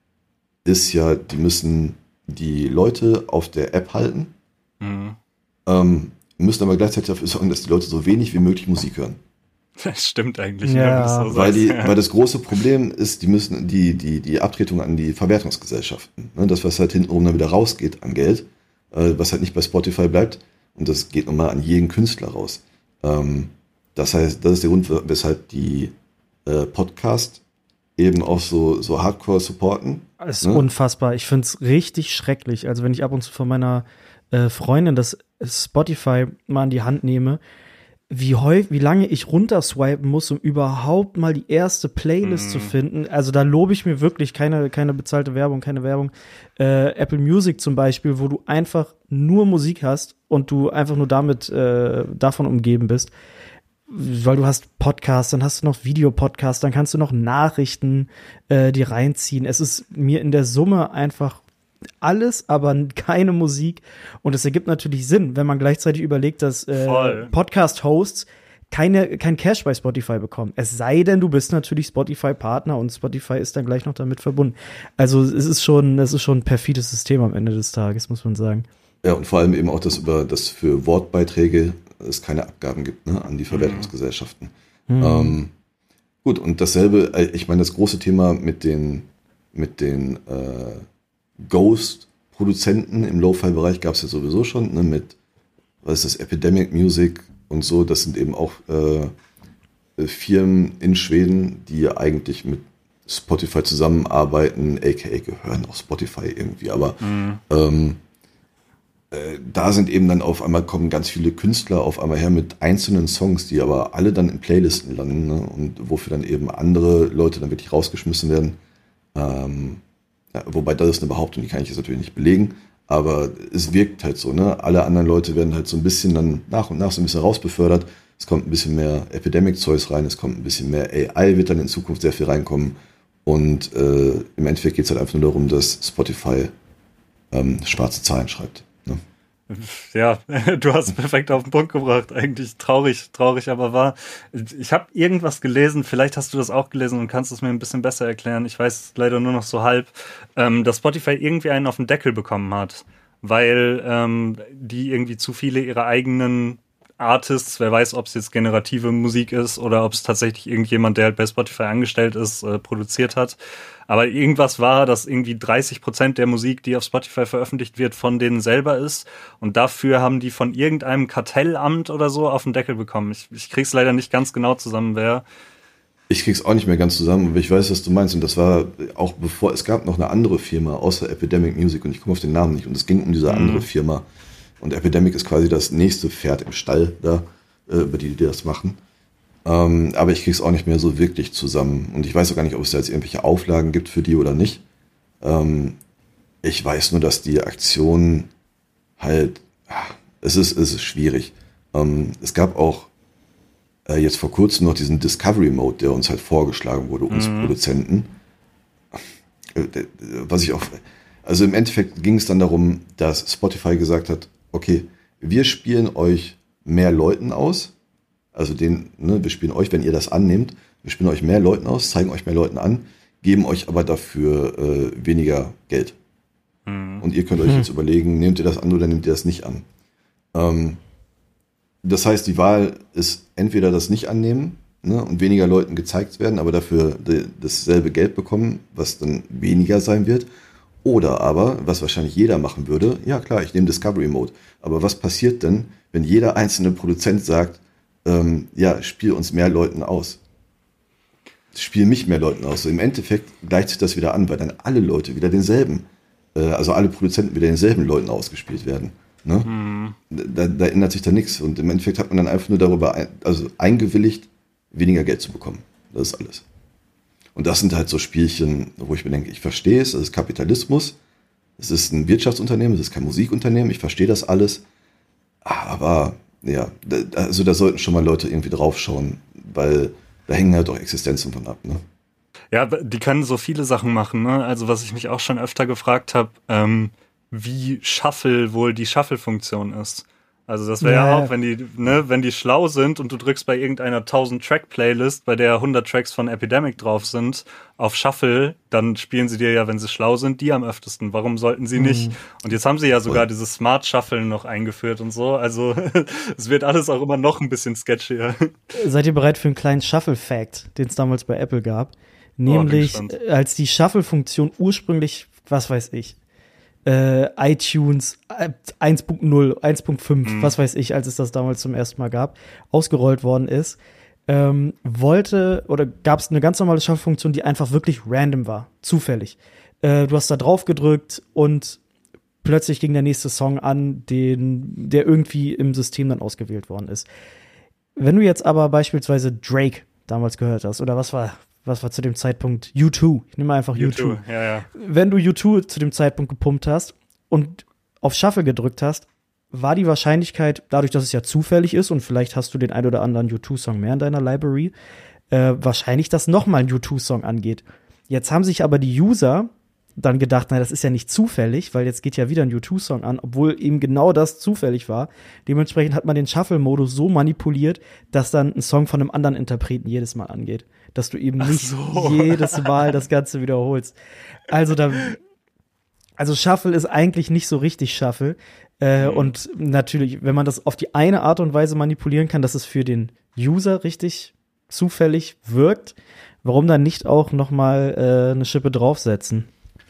ist ja, die müssen die Leute auf der App halten, mhm. ähm, müssen aber gleichzeitig dafür sorgen, dass die Leute so wenig wie möglich Musik hören. Das stimmt eigentlich. Ja. Ne, so weil, die, weil das große Problem ist, die müssen die, die, die Abtretung an die Verwertungsgesellschaften. Ne, das, was halt hintenrum dann wieder rausgeht an Geld, äh, was halt nicht bei Spotify bleibt, und das geht nochmal an jeden Künstler raus. Ähm, das heißt, das ist der Grund, weshalb die äh, Podcast eben auch so, so hardcore supporten. Das ist ne? unfassbar. Ich finde es richtig schrecklich. Also wenn ich ab und zu von meiner äh, Freundin das Spotify mal in die Hand nehme, wie häufig, wie lange ich runterswipen muss, um überhaupt mal die erste Playlist mm. zu finden. Also da lobe ich mir wirklich keine, keine bezahlte Werbung, keine Werbung. Äh, Apple Music zum Beispiel, wo du einfach nur Musik hast und du einfach nur damit äh, davon umgeben bist. Weil du hast Podcasts, dann hast du noch Videopodcasts, dann kannst du noch Nachrichten äh, die reinziehen. Es ist mir in der Summe einfach alles, aber keine Musik. Und es ergibt natürlich Sinn, wenn man gleichzeitig überlegt, dass äh, Podcast-Hosts keine, kein Cash bei Spotify bekommen. Es sei denn, du bist natürlich Spotify-Partner und Spotify ist dann gleich noch damit verbunden. Also es ist schon, es ist schon ein perfides System am Ende des Tages, muss man sagen. Ja, und vor allem eben auch, dass über das für Wortbeiträge es keine Abgaben gibt, ne, an die Verwertungsgesellschaften. Mhm. Ähm, gut, und dasselbe, ich meine, das große Thema mit den mit den äh, Ghost-Produzenten im Lo-Fi-Bereich gab es ja sowieso schon, ne, mit, was ist das, Epidemic Music und so, das sind eben auch äh, Firmen in Schweden, die eigentlich mit Spotify zusammenarbeiten, aka gehören auch Spotify irgendwie, aber mhm. ähm, äh, da sind eben dann auf einmal kommen ganz viele Künstler auf einmal her mit einzelnen Songs, die aber alle dann in Playlisten landen, ne, und wofür dann eben andere Leute dann wirklich rausgeschmissen werden. Ähm, Ja, wobei das ist eine Behauptung, die kann ich jetzt natürlich nicht belegen, aber es wirkt halt so, ne? Alle anderen Leute werden halt so ein bisschen dann nach und nach so ein bisschen rausbefördert. Es kommt ein bisschen mehr Epidemic-Zeugs rein, es kommt ein bisschen mehr A I, wird dann in Zukunft sehr viel reinkommen. Und äh, im Endeffekt geht es halt einfach nur darum, dass Spotify ähm, schwarze Zahlen schreibt. Ne? Ja, du hast es perfekt auf den Punkt gebracht. Eigentlich traurig, traurig, aber wahr. Ich habe irgendwas gelesen, vielleicht hast du das auch gelesen und kannst es mir ein bisschen besser erklären. Ich weiß leider nur noch so halb, ähm, dass Spotify irgendwie einen auf den Deckel bekommen hat, weil ähm, die irgendwie zu viele ihrer eigenen Artists, wer weiß, ob es jetzt generative Musik ist oder ob es tatsächlich irgendjemand, der halt bei Spotify angestellt ist, äh, produziert hat. Aber irgendwas war, dass irgendwie dreißig Prozent der Musik, die auf Spotify veröffentlicht wird, von denen selber ist. Und dafür haben die von irgendeinem Kartellamt oder so auf den Deckel bekommen. Ich, ich krieg's leider nicht ganz genau zusammen, wer. Ich krieg's auch nicht mehr ganz zusammen, aber ich weiß, was du meinst. Und das war auch bevor, es gab noch eine andere Firma außer Epidemic Music und ich komme auf den Namen nicht. Und es ging um diese mhm. andere Firma. Und Epidemic ist quasi das nächste Pferd im Stall da, äh, über die, die das machen. Ähm, aber ich krieg's auch nicht mehr so wirklich zusammen. Und ich weiß auch gar nicht, ob es da jetzt irgendwelche Auflagen gibt für die oder nicht. Ähm, ich weiß nur, dass die Aktion halt, ach, es ist, es ist schwierig. Ähm, es gab auch äh, jetzt vor kurzem noch diesen Discovery Mode, der uns halt vorgeschlagen wurde, uns mhm. Produzenten. Äh, was ich auch, also im Endeffekt ging es dann darum, dass Spotify gesagt hat, okay, wir spielen euch mehr Leuten aus, also den, ne, wir spielen euch, wenn ihr das annehmt, wir spielen euch mehr Leuten aus, zeigen euch mehr Leuten an, geben euch aber dafür äh, weniger Geld. Mhm. Und ihr könnt euch mhm. jetzt überlegen, nehmt ihr das an oder nehmt ihr das nicht an. Ähm, das heißt, die Wahl ist entweder das nicht annehmen, ne, und weniger Leuten gezeigt werden, aber dafür de, dasselbe Geld bekommen, was dann weniger sein wird. Oder aber, was wahrscheinlich jeder machen würde, ja klar, ich nehme Discovery Mode. Aber was passiert denn, wenn jeder einzelne Produzent sagt, ähm, ja, spiel uns mehr Leuten aus? spielen mich mehr Leuten aus. So, im Endeffekt gleicht sich das wieder an, weil dann alle Leute wieder denselben, äh, also alle Produzenten wieder denselben Leuten ausgespielt werden. Ne? Mhm. Da, da ändert sich da nichts. Und im Endeffekt hat man dann einfach nur darüber ein, also eingewilligt, weniger Geld zu bekommen. Das ist alles. Und das sind halt so Spielchen, wo ich mir denke, ich verstehe es, das ist Kapitalismus, es ist ein Wirtschaftsunternehmen, es ist kein Musikunternehmen, ich verstehe das alles. Aber ja, da, also da sollten schon mal Leute irgendwie draufschauen, weil da hängen halt auch Existenzen von ab. Ne? Ja, die können so viele Sachen machen. Ne? Also was ich mich auch schon öfter gefragt habe, ähm, wie Shuffle wohl die Shuffle-Funktion ist. Also das wäre ja. ja auch, wenn die, ne, wenn die schlau sind und du drückst bei irgendeiner tausend-Track-Playlist, bei der hundert Tracks von Epidemic drauf sind, auf Shuffle, dann spielen sie dir ja, wenn sie schlau sind, die am öftesten. Warum sollten sie nicht? Mhm. Und jetzt haben sie ja sogar dieses Smart Shuffle noch eingeführt und so. Also es wird alles auch immer noch ein bisschen sketchier. Seid ihr bereit für einen kleinen Shuffle-Fact, den es damals bei Apple gab? Nämlich, oh, als die Shuffle-Funktion ursprünglich, was weiß ich, Äh, iTunes eins Punkt null, eins Punkt fünf, mhm. was weiß ich, als es das damals zum ersten Mal gab, ausgerollt worden ist, ähm, wollte oder gab es eine ganz normale Shuffle-Funktion, die einfach wirklich random war, zufällig. Äh, du hast da drauf gedrückt und plötzlich ging der nächste Song an, den, der irgendwie im System dann ausgewählt worden ist. Wenn du jetzt aber beispielsweise Drake damals gehört hast, oder was war Was war zu dem Zeitpunkt U zwei? Ich nehme einfach U zwei. U zwei. Ja, ja. Wenn du U zwei zu dem Zeitpunkt gepumpt hast und auf Shuffle gedrückt hast, war die Wahrscheinlichkeit, dadurch, dass es ja zufällig ist und vielleicht hast du den ein oder anderen U zwei Song mehr in deiner Library, äh, wahrscheinlich, dass nochmal ein U zwei Song angeht. Jetzt haben sich aber die User dann gedacht, na, das ist ja nicht zufällig, weil jetzt geht ja wieder ein U zwei Song an, obwohl eben genau das zufällig war. Dementsprechend hat man den Shuffle-Modus so manipuliert, dass dann ein Song von einem anderen Interpreten jedes Mal angeht. Dass du eben nicht so. jedes Mal das Ganze wiederholst. Also da, also Shuffle ist eigentlich nicht so richtig Shuffle. Äh, mhm. Und natürlich, wenn man das auf die eine Art und Weise manipulieren kann, dass es für den User richtig zufällig wirkt, warum dann nicht auch noch mal äh, eine Schippe draufsetzen?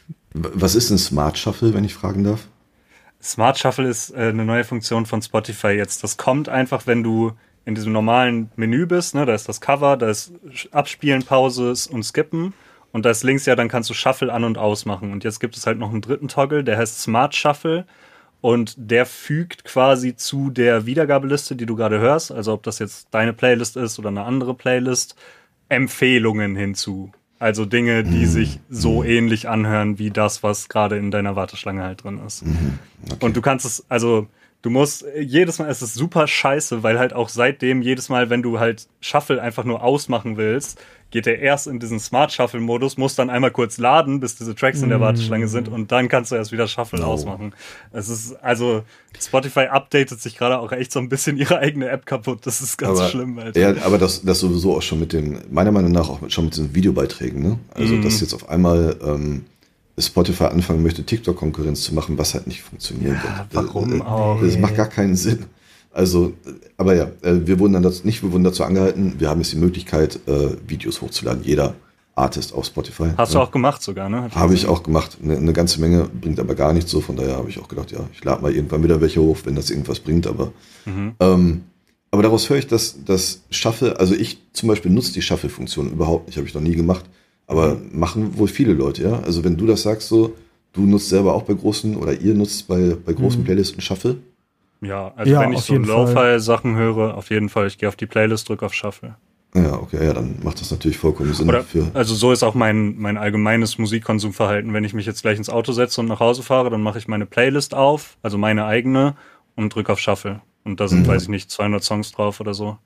Was ist ein Smart Shuffle, wenn ich fragen darf? Smart Shuffle ist äh, eine neue Funktion von Spotify jetzt. Das kommt einfach, wenn du in diesem normalen Menü bist, ne, da ist das Cover, da ist Abspielen, Pause und Skippen und da ist links ja, dann kannst du Shuffle an- und ausmachen. Und jetzt gibt es halt noch einen dritten Toggle, der heißt Smart Shuffle und der fügt quasi zu der Wiedergabeliste, die du gerade hörst, also ob das jetzt deine Playlist ist oder eine andere Playlist, Empfehlungen hinzu. Also Dinge, die mhm. sich so mhm. ähnlich anhören wie das, was gerade in deiner Warteschlange halt drin ist. Mhm. Okay. Und du kannst es, also du musst jedes Mal, es ist super scheiße, weil halt auch seitdem jedes Mal, wenn du halt Shuffle einfach nur ausmachen willst, geht er erst in diesen Smart Shuffle Modus, muss dann einmal kurz laden, bis diese Tracks in der Warteschlange sind und dann kannst du erst wieder Shuffle oh. ausmachen. Es ist, also Spotify updatet sich gerade auch echt so ein bisschen ihre eigene App kaputt. Das ist ganz aber, schlimm, Alter. Ja, aber das, das sowieso auch schon mit den, meiner Meinung nach auch schon mit diesen Videobeiträgen, ne? Also, mm. dass jetzt auf einmal ähm, Spotify anfangen möchte, TikTok-Konkurrenz zu machen, was halt nicht funktionieren ja, wird. Warum äh, auch? Das macht gar keinen Sinn. Also, aber ja, wir wurden dann dazu, nicht, wir wurden dazu angehalten, wir haben jetzt die Möglichkeit, äh, Videos hochzuladen, jeder Artist auf Spotify. Hast ja. du auch gemacht sogar, ne? Habe ich auch gemacht, eine, eine ganze Menge, bringt aber gar nichts so, von daher habe ich auch gedacht, ja, ich lade mal irgendwann wieder welche hoch, wenn das irgendwas bringt, aber mhm. ähm, aber daraus höre ich, dass das Shuffle, also ich zum Beispiel nutze die Shuffle-Funktion überhaupt nicht, habe ich noch nie gemacht, aber mhm. machen wohl viele Leute, ja, also wenn du das sagst so, du nutzt selber auch bei großen, oder ihr nutzt bei, bei großen mhm. Playlisten Shuffle? Ja, also ja, wenn ich so Lo-Fi-Sachen höre, auf jeden Fall, ich gehe auf die Playlist, drücke auf Shuffle. Ja, okay, ja, dann macht das natürlich vollkommen Sinn. Oder, für also so ist auch mein, mein allgemeines Musikkonsumverhalten. Wenn ich mich jetzt gleich ins Auto setze und nach Hause fahre, dann mache ich meine Playlist auf, also meine eigene, und drücke auf Shuffle. Und da sind, mhm. weiß ich nicht, zweihundert Songs drauf oder so.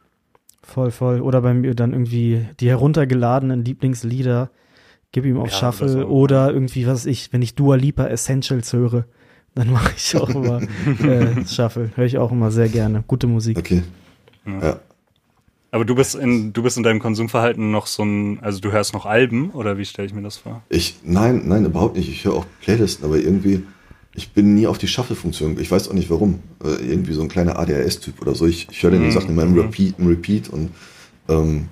Voll, voll. Oder bei mir dann irgendwie die heruntergeladenen Lieblingslieder, gib ihm auf ja, Shuffle. Oder, oder irgendwie, was weiß ich, wenn ich Dua Lipa Essentials höre, dann mache ich auch immer äh, Shuffle. Höre ich auch immer sehr gerne. Gute Musik. Okay. Ja. Ja. Aber du bist in du bist in deinem Konsumverhalten noch so ein, also du hörst noch Alben oder wie stelle ich mir das vor? Ich nein, nein, überhaupt nicht. Ich höre auch Playlisten, aber irgendwie ich bin nie auf die Shuffle-Funktion. Ich weiß auch nicht warum. Äh, irgendwie so ein kleiner A D H S-Typ oder so. Ich, ich höre dann mhm. die Sachen immer im Repeat, im Repeat und ähm,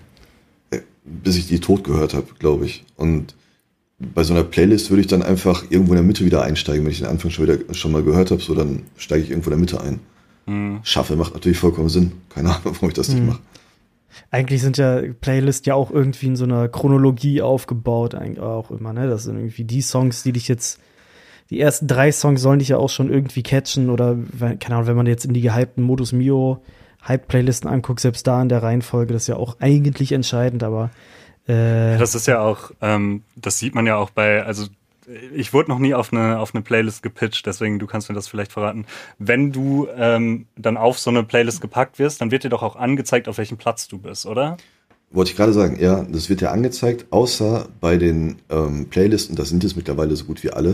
bis ich die tot gehört habe, glaube ich. Und bei so einer Playlist würde ich dann einfach irgendwo in der Mitte wieder einsteigen. Wenn ich den Anfang schon wieder schon mal gehört habe, so dann steige ich irgendwo in der Mitte ein. Mhm. Shuffle macht natürlich vollkommen Sinn. Keine Ahnung, warum ich das mhm. nicht mache. Eigentlich sind ja Playlists ja auch irgendwie in so einer Chronologie aufgebaut, eigentlich auch immer, ne? Das sind irgendwie die Songs, die dich jetzt, die ersten drei Songs sollen dich ja auch schon irgendwie catchen oder, keine Ahnung, wenn man jetzt in die gehypten Modus Mio Hype-Playlisten anguckt, selbst da in der Reihenfolge, das ist ja auch eigentlich entscheidend, aber äh, das ist ja auch, ähm, das sieht man ja auch bei, also ich wurde noch nie auf eine, auf eine Playlist gepitcht, deswegen du kannst mir das vielleicht verraten. Wenn du ähm, dann auf so eine Playlist gepackt wirst, dann wird dir doch auch angezeigt, auf welchem Platz du bist, oder? Wollte ich gerade sagen, ja, das wird ja angezeigt, außer bei den ähm, Playlisten, das sind es mittlerweile so gut wie alle,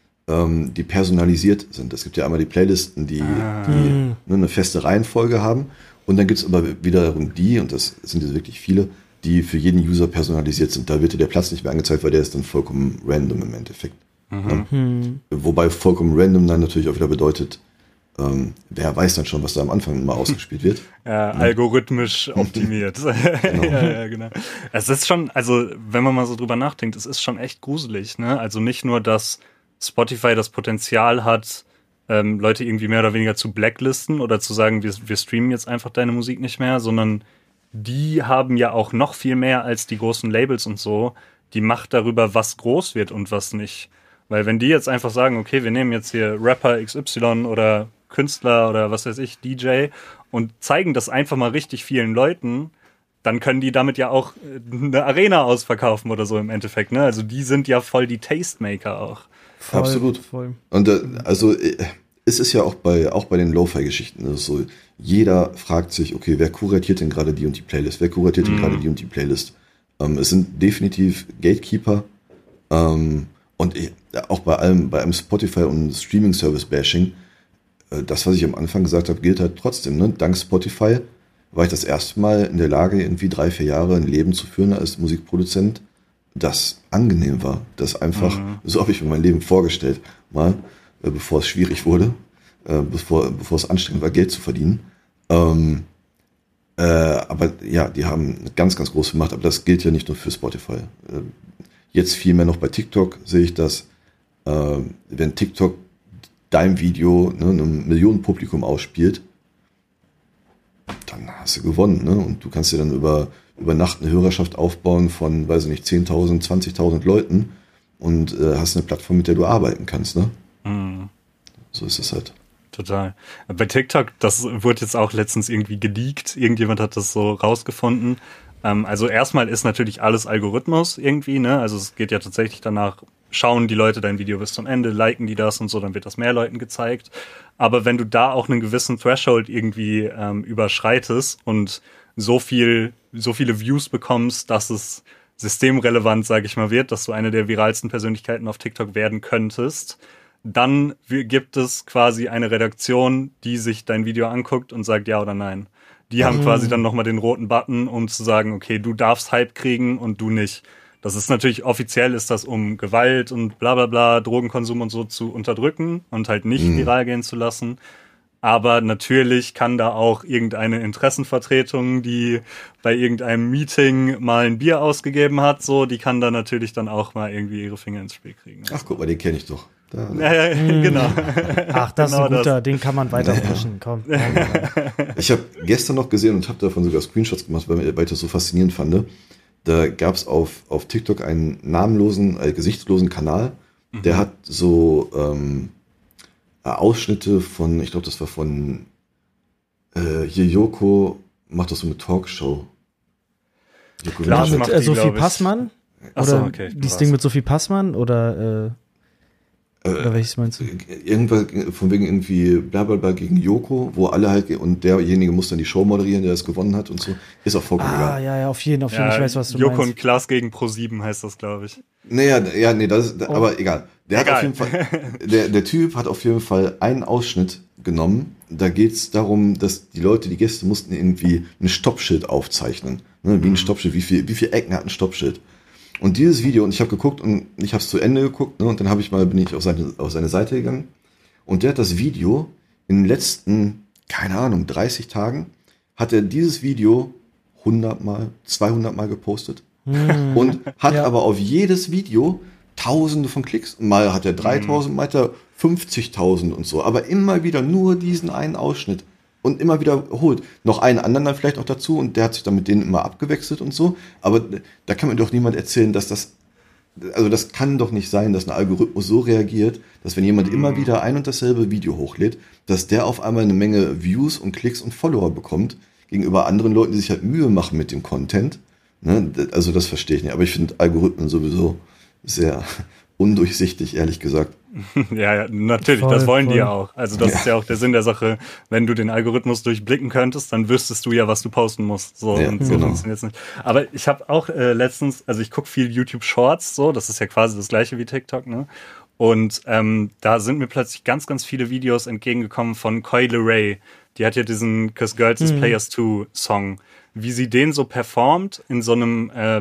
ähm, die personalisiert sind. Es gibt ja einmal die Playlisten, die, Ah. die ne, eine feste Reihenfolge haben und dann gibt es aber wiederum die, und das sind jetzt wirklich viele, die für jeden User personalisiert sind. Da wird dir der Platz nicht mehr angezeigt, weil der ist dann vollkommen random im Endeffekt. Mhm. Ja? hm. Wobei vollkommen random dann natürlich auch wieder bedeutet, ähm, wer weiß dann schon, was da am Anfang mal ausgespielt wird. Ja, algorithmisch optimiert. Genau. ja, ja, genau. Es ist schon, also wenn man mal so drüber nachdenkt, es ist schon echt gruselig, ne? Also nicht nur, dass Spotify das Potenzial hat, ähm, Leute irgendwie mehr oder weniger zu blacklisten oder zu sagen, wir, wir streamen jetzt einfach deine Musik nicht mehr, sondern die haben ja auch noch viel mehr als die großen Labels und so, die Macht darüber, was groß wird und was nicht. Weil wenn die jetzt einfach sagen, okay, wir nehmen jetzt hier Rapper X Y oder Künstler oder was weiß ich, D J und zeigen das einfach mal richtig vielen Leuten, dann können die damit ja auch eine Arena ausverkaufen oder so im Endeffekt, ne? Also die sind ja voll die Tastemaker auch. Voll, Absolut. Voll. Und äh, also äh, es ist ja auch bei auch bei den Lo-Fi-Geschichten, das ist so, jeder fragt sich, okay, wer kuratiert denn gerade die und die Playlist? Wer kuratiert denn Mhm. gerade die und die Playlist? Ähm, es sind definitiv Gatekeeper ähm, und äh, auch bei allem, bei einem Spotify und Streaming-Service-Bashing, äh, das, was ich am Anfang gesagt habe, gilt halt trotzdem. Ne? Dank Spotify war ich das erste Mal in der Lage, irgendwie drei, vier Jahre ein Leben zu führen als Musikproduzent, das angenehm war. Das einfach, Mhm. so habe ich mir mein Leben vorgestellt, mal, äh, bevor es schwierig wurde, äh, bevor, bevor es anstrengend war, Geld zu verdienen. Ähm, äh, aber ja, die haben eine ganz, ganz große Macht, aber das gilt ja nicht nur für Spotify. Äh, jetzt vielmehr noch bei TikTok sehe ich das, äh, wenn TikTok dein Video ne, einem Millionenpublikum ausspielt, dann hast du gewonnen, ne? Und du kannst dir dann über, über Nacht eine Hörerschaft aufbauen von, weiß ich nicht, zehntausend, zwanzigtausend Leuten und äh, hast eine Plattform, mit der du arbeiten kannst, ne? Mhm. So ist es halt. Total. Bei TikTok, das wurde jetzt auch letztens irgendwie geleakt. Irgendjemand hat das so rausgefunden. Ähm, also erstmal ist natürlich alles Algorithmus irgendwie, ne? Also es geht ja tatsächlich danach, schauen die Leute dein Video bis zum Ende, liken die das und so, dann wird das mehr Leuten gezeigt. Aber wenn du da auch einen gewissen Threshold irgendwie ähm, überschreitest und so viel, so viele Views bekommst, dass es systemrelevant, sage ich mal, wird, dass du eine der viralsten Persönlichkeiten auf TikTok werden könntest, dann gibt es quasi eine Redaktion, die sich dein Video anguckt und sagt ja oder nein. Die haben Mhm. quasi dann nochmal den roten Button, um zu sagen, okay, du darfst Hype kriegen und du nicht. Das ist natürlich, offiziell ist das, um Gewalt und bla bla bla, Drogenkonsum und so zu unterdrücken und halt nicht Mhm. viral gehen zu lassen. Aber natürlich kann da auch irgendeine Interessenvertretung, die bei irgendeinem Meeting mal ein Bier ausgegeben hat, so, die kann da natürlich dann auch mal irgendwie ihre Finger ins Spiel kriegen. Ach, guck mal, den kenne ich doch. Da, da. Ja, ja, genau. Ach, das Genau ist ein guter, das. den kann man weiter pushen, komm. Ich habe gestern noch gesehen und habe davon sogar Screenshots gemacht, weil ich das so faszinierend fand. Da gab es auf, auf TikTok einen namenlosen, äh, gesichtslosen Kanal, der hat so ähm, Ausschnitte von, ich glaube, das war von äh, hier Joko, macht doch so eine Talkshow. Joko Klar, Ja, das mit macht äh, die, Sophie glaub ich. Passmann? Ach so, Oder okay, du dieses warst. Ding mit Sophie Passmann? Oder, äh, äh, oder welches meinst du? Irgendwas von wegen irgendwie blablabla gegen Joko, wo alle halt, und derjenige muss dann die Show moderieren, der das gewonnen hat und so. Ist auch vollkommen Ah, egal. ja, ja, auf jeden, auf jeden, ich weiß, was du Joko meinst. und Klaas gegen Pro sieben heißt das, glaube ich. Naja, ja, nee, das ist, Oh. aber egal. Der Egal. hat auf jeden Fall, der, der Typ hat auf jeden Fall einen Ausschnitt genommen. Da geht's darum, dass die Leute, die Gäste mussten irgendwie ein Stoppschild aufzeichnen. Ne, wie ein Stoppschild, wie viel, wie viele Ecken hat ein Stoppschild? Und dieses Video, und ich habe geguckt und ich habe es zu Ende geguckt, ne, und dann habe ich mal, bin ich auf seine, auf seine Seite gegangen. Und der hat das Video in den letzten, keine Ahnung, dreißig Tagen, hat er dieses Video hundert Mal, zweihundert Mal gepostet. Hm. Und hat Ja. aber auf jedes Video Tausende von Klicks. Mal hat er dreitausend, mal hat er fünfzigtausend und so. Aber immer wieder nur diesen einen Ausschnitt. und immer wiederholt. Noch einen anderen dann vielleicht auch dazu und der hat sich dann mit denen immer abgewechselt und so. Aber da kann mir doch niemand erzählen, dass das, also das kann doch nicht sein, dass ein Algorithmus so reagiert, dass wenn jemand mhm. immer wieder ein und dasselbe Video hochlädt, dass der auf einmal eine Menge Views und Klicks und Follower bekommt gegenüber anderen Leuten, die sich halt Mühe machen mit dem Content. Ne? Also das verstehe ich nicht. Aber ich finde Algorithmen sowieso sehr undurchsichtig, ehrlich gesagt. Ja, ja, natürlich, voll, das wollen voll. Die ja auch. Also das ja. ist ja auch der Sinn der Sache. Wenn du den Algorithmus durchblicken könntest, dann wüsstest du ja, was du posten musst. So, ja, und so genau. funktioniert es nicht. Aber ich habe auch äh, letztens, also ich gucke viel YouTube Shorts, so, das ist ja quasi das gleiche wie TikTok, ne? Und ähm, da sind mir plötzlich ganz, ganz viele Videos entgegengekommen von Coi Leray. Die hat ja diesen 'Cause Girls is mhm. Players Too Song. Wie sie den so performt in so einem äh,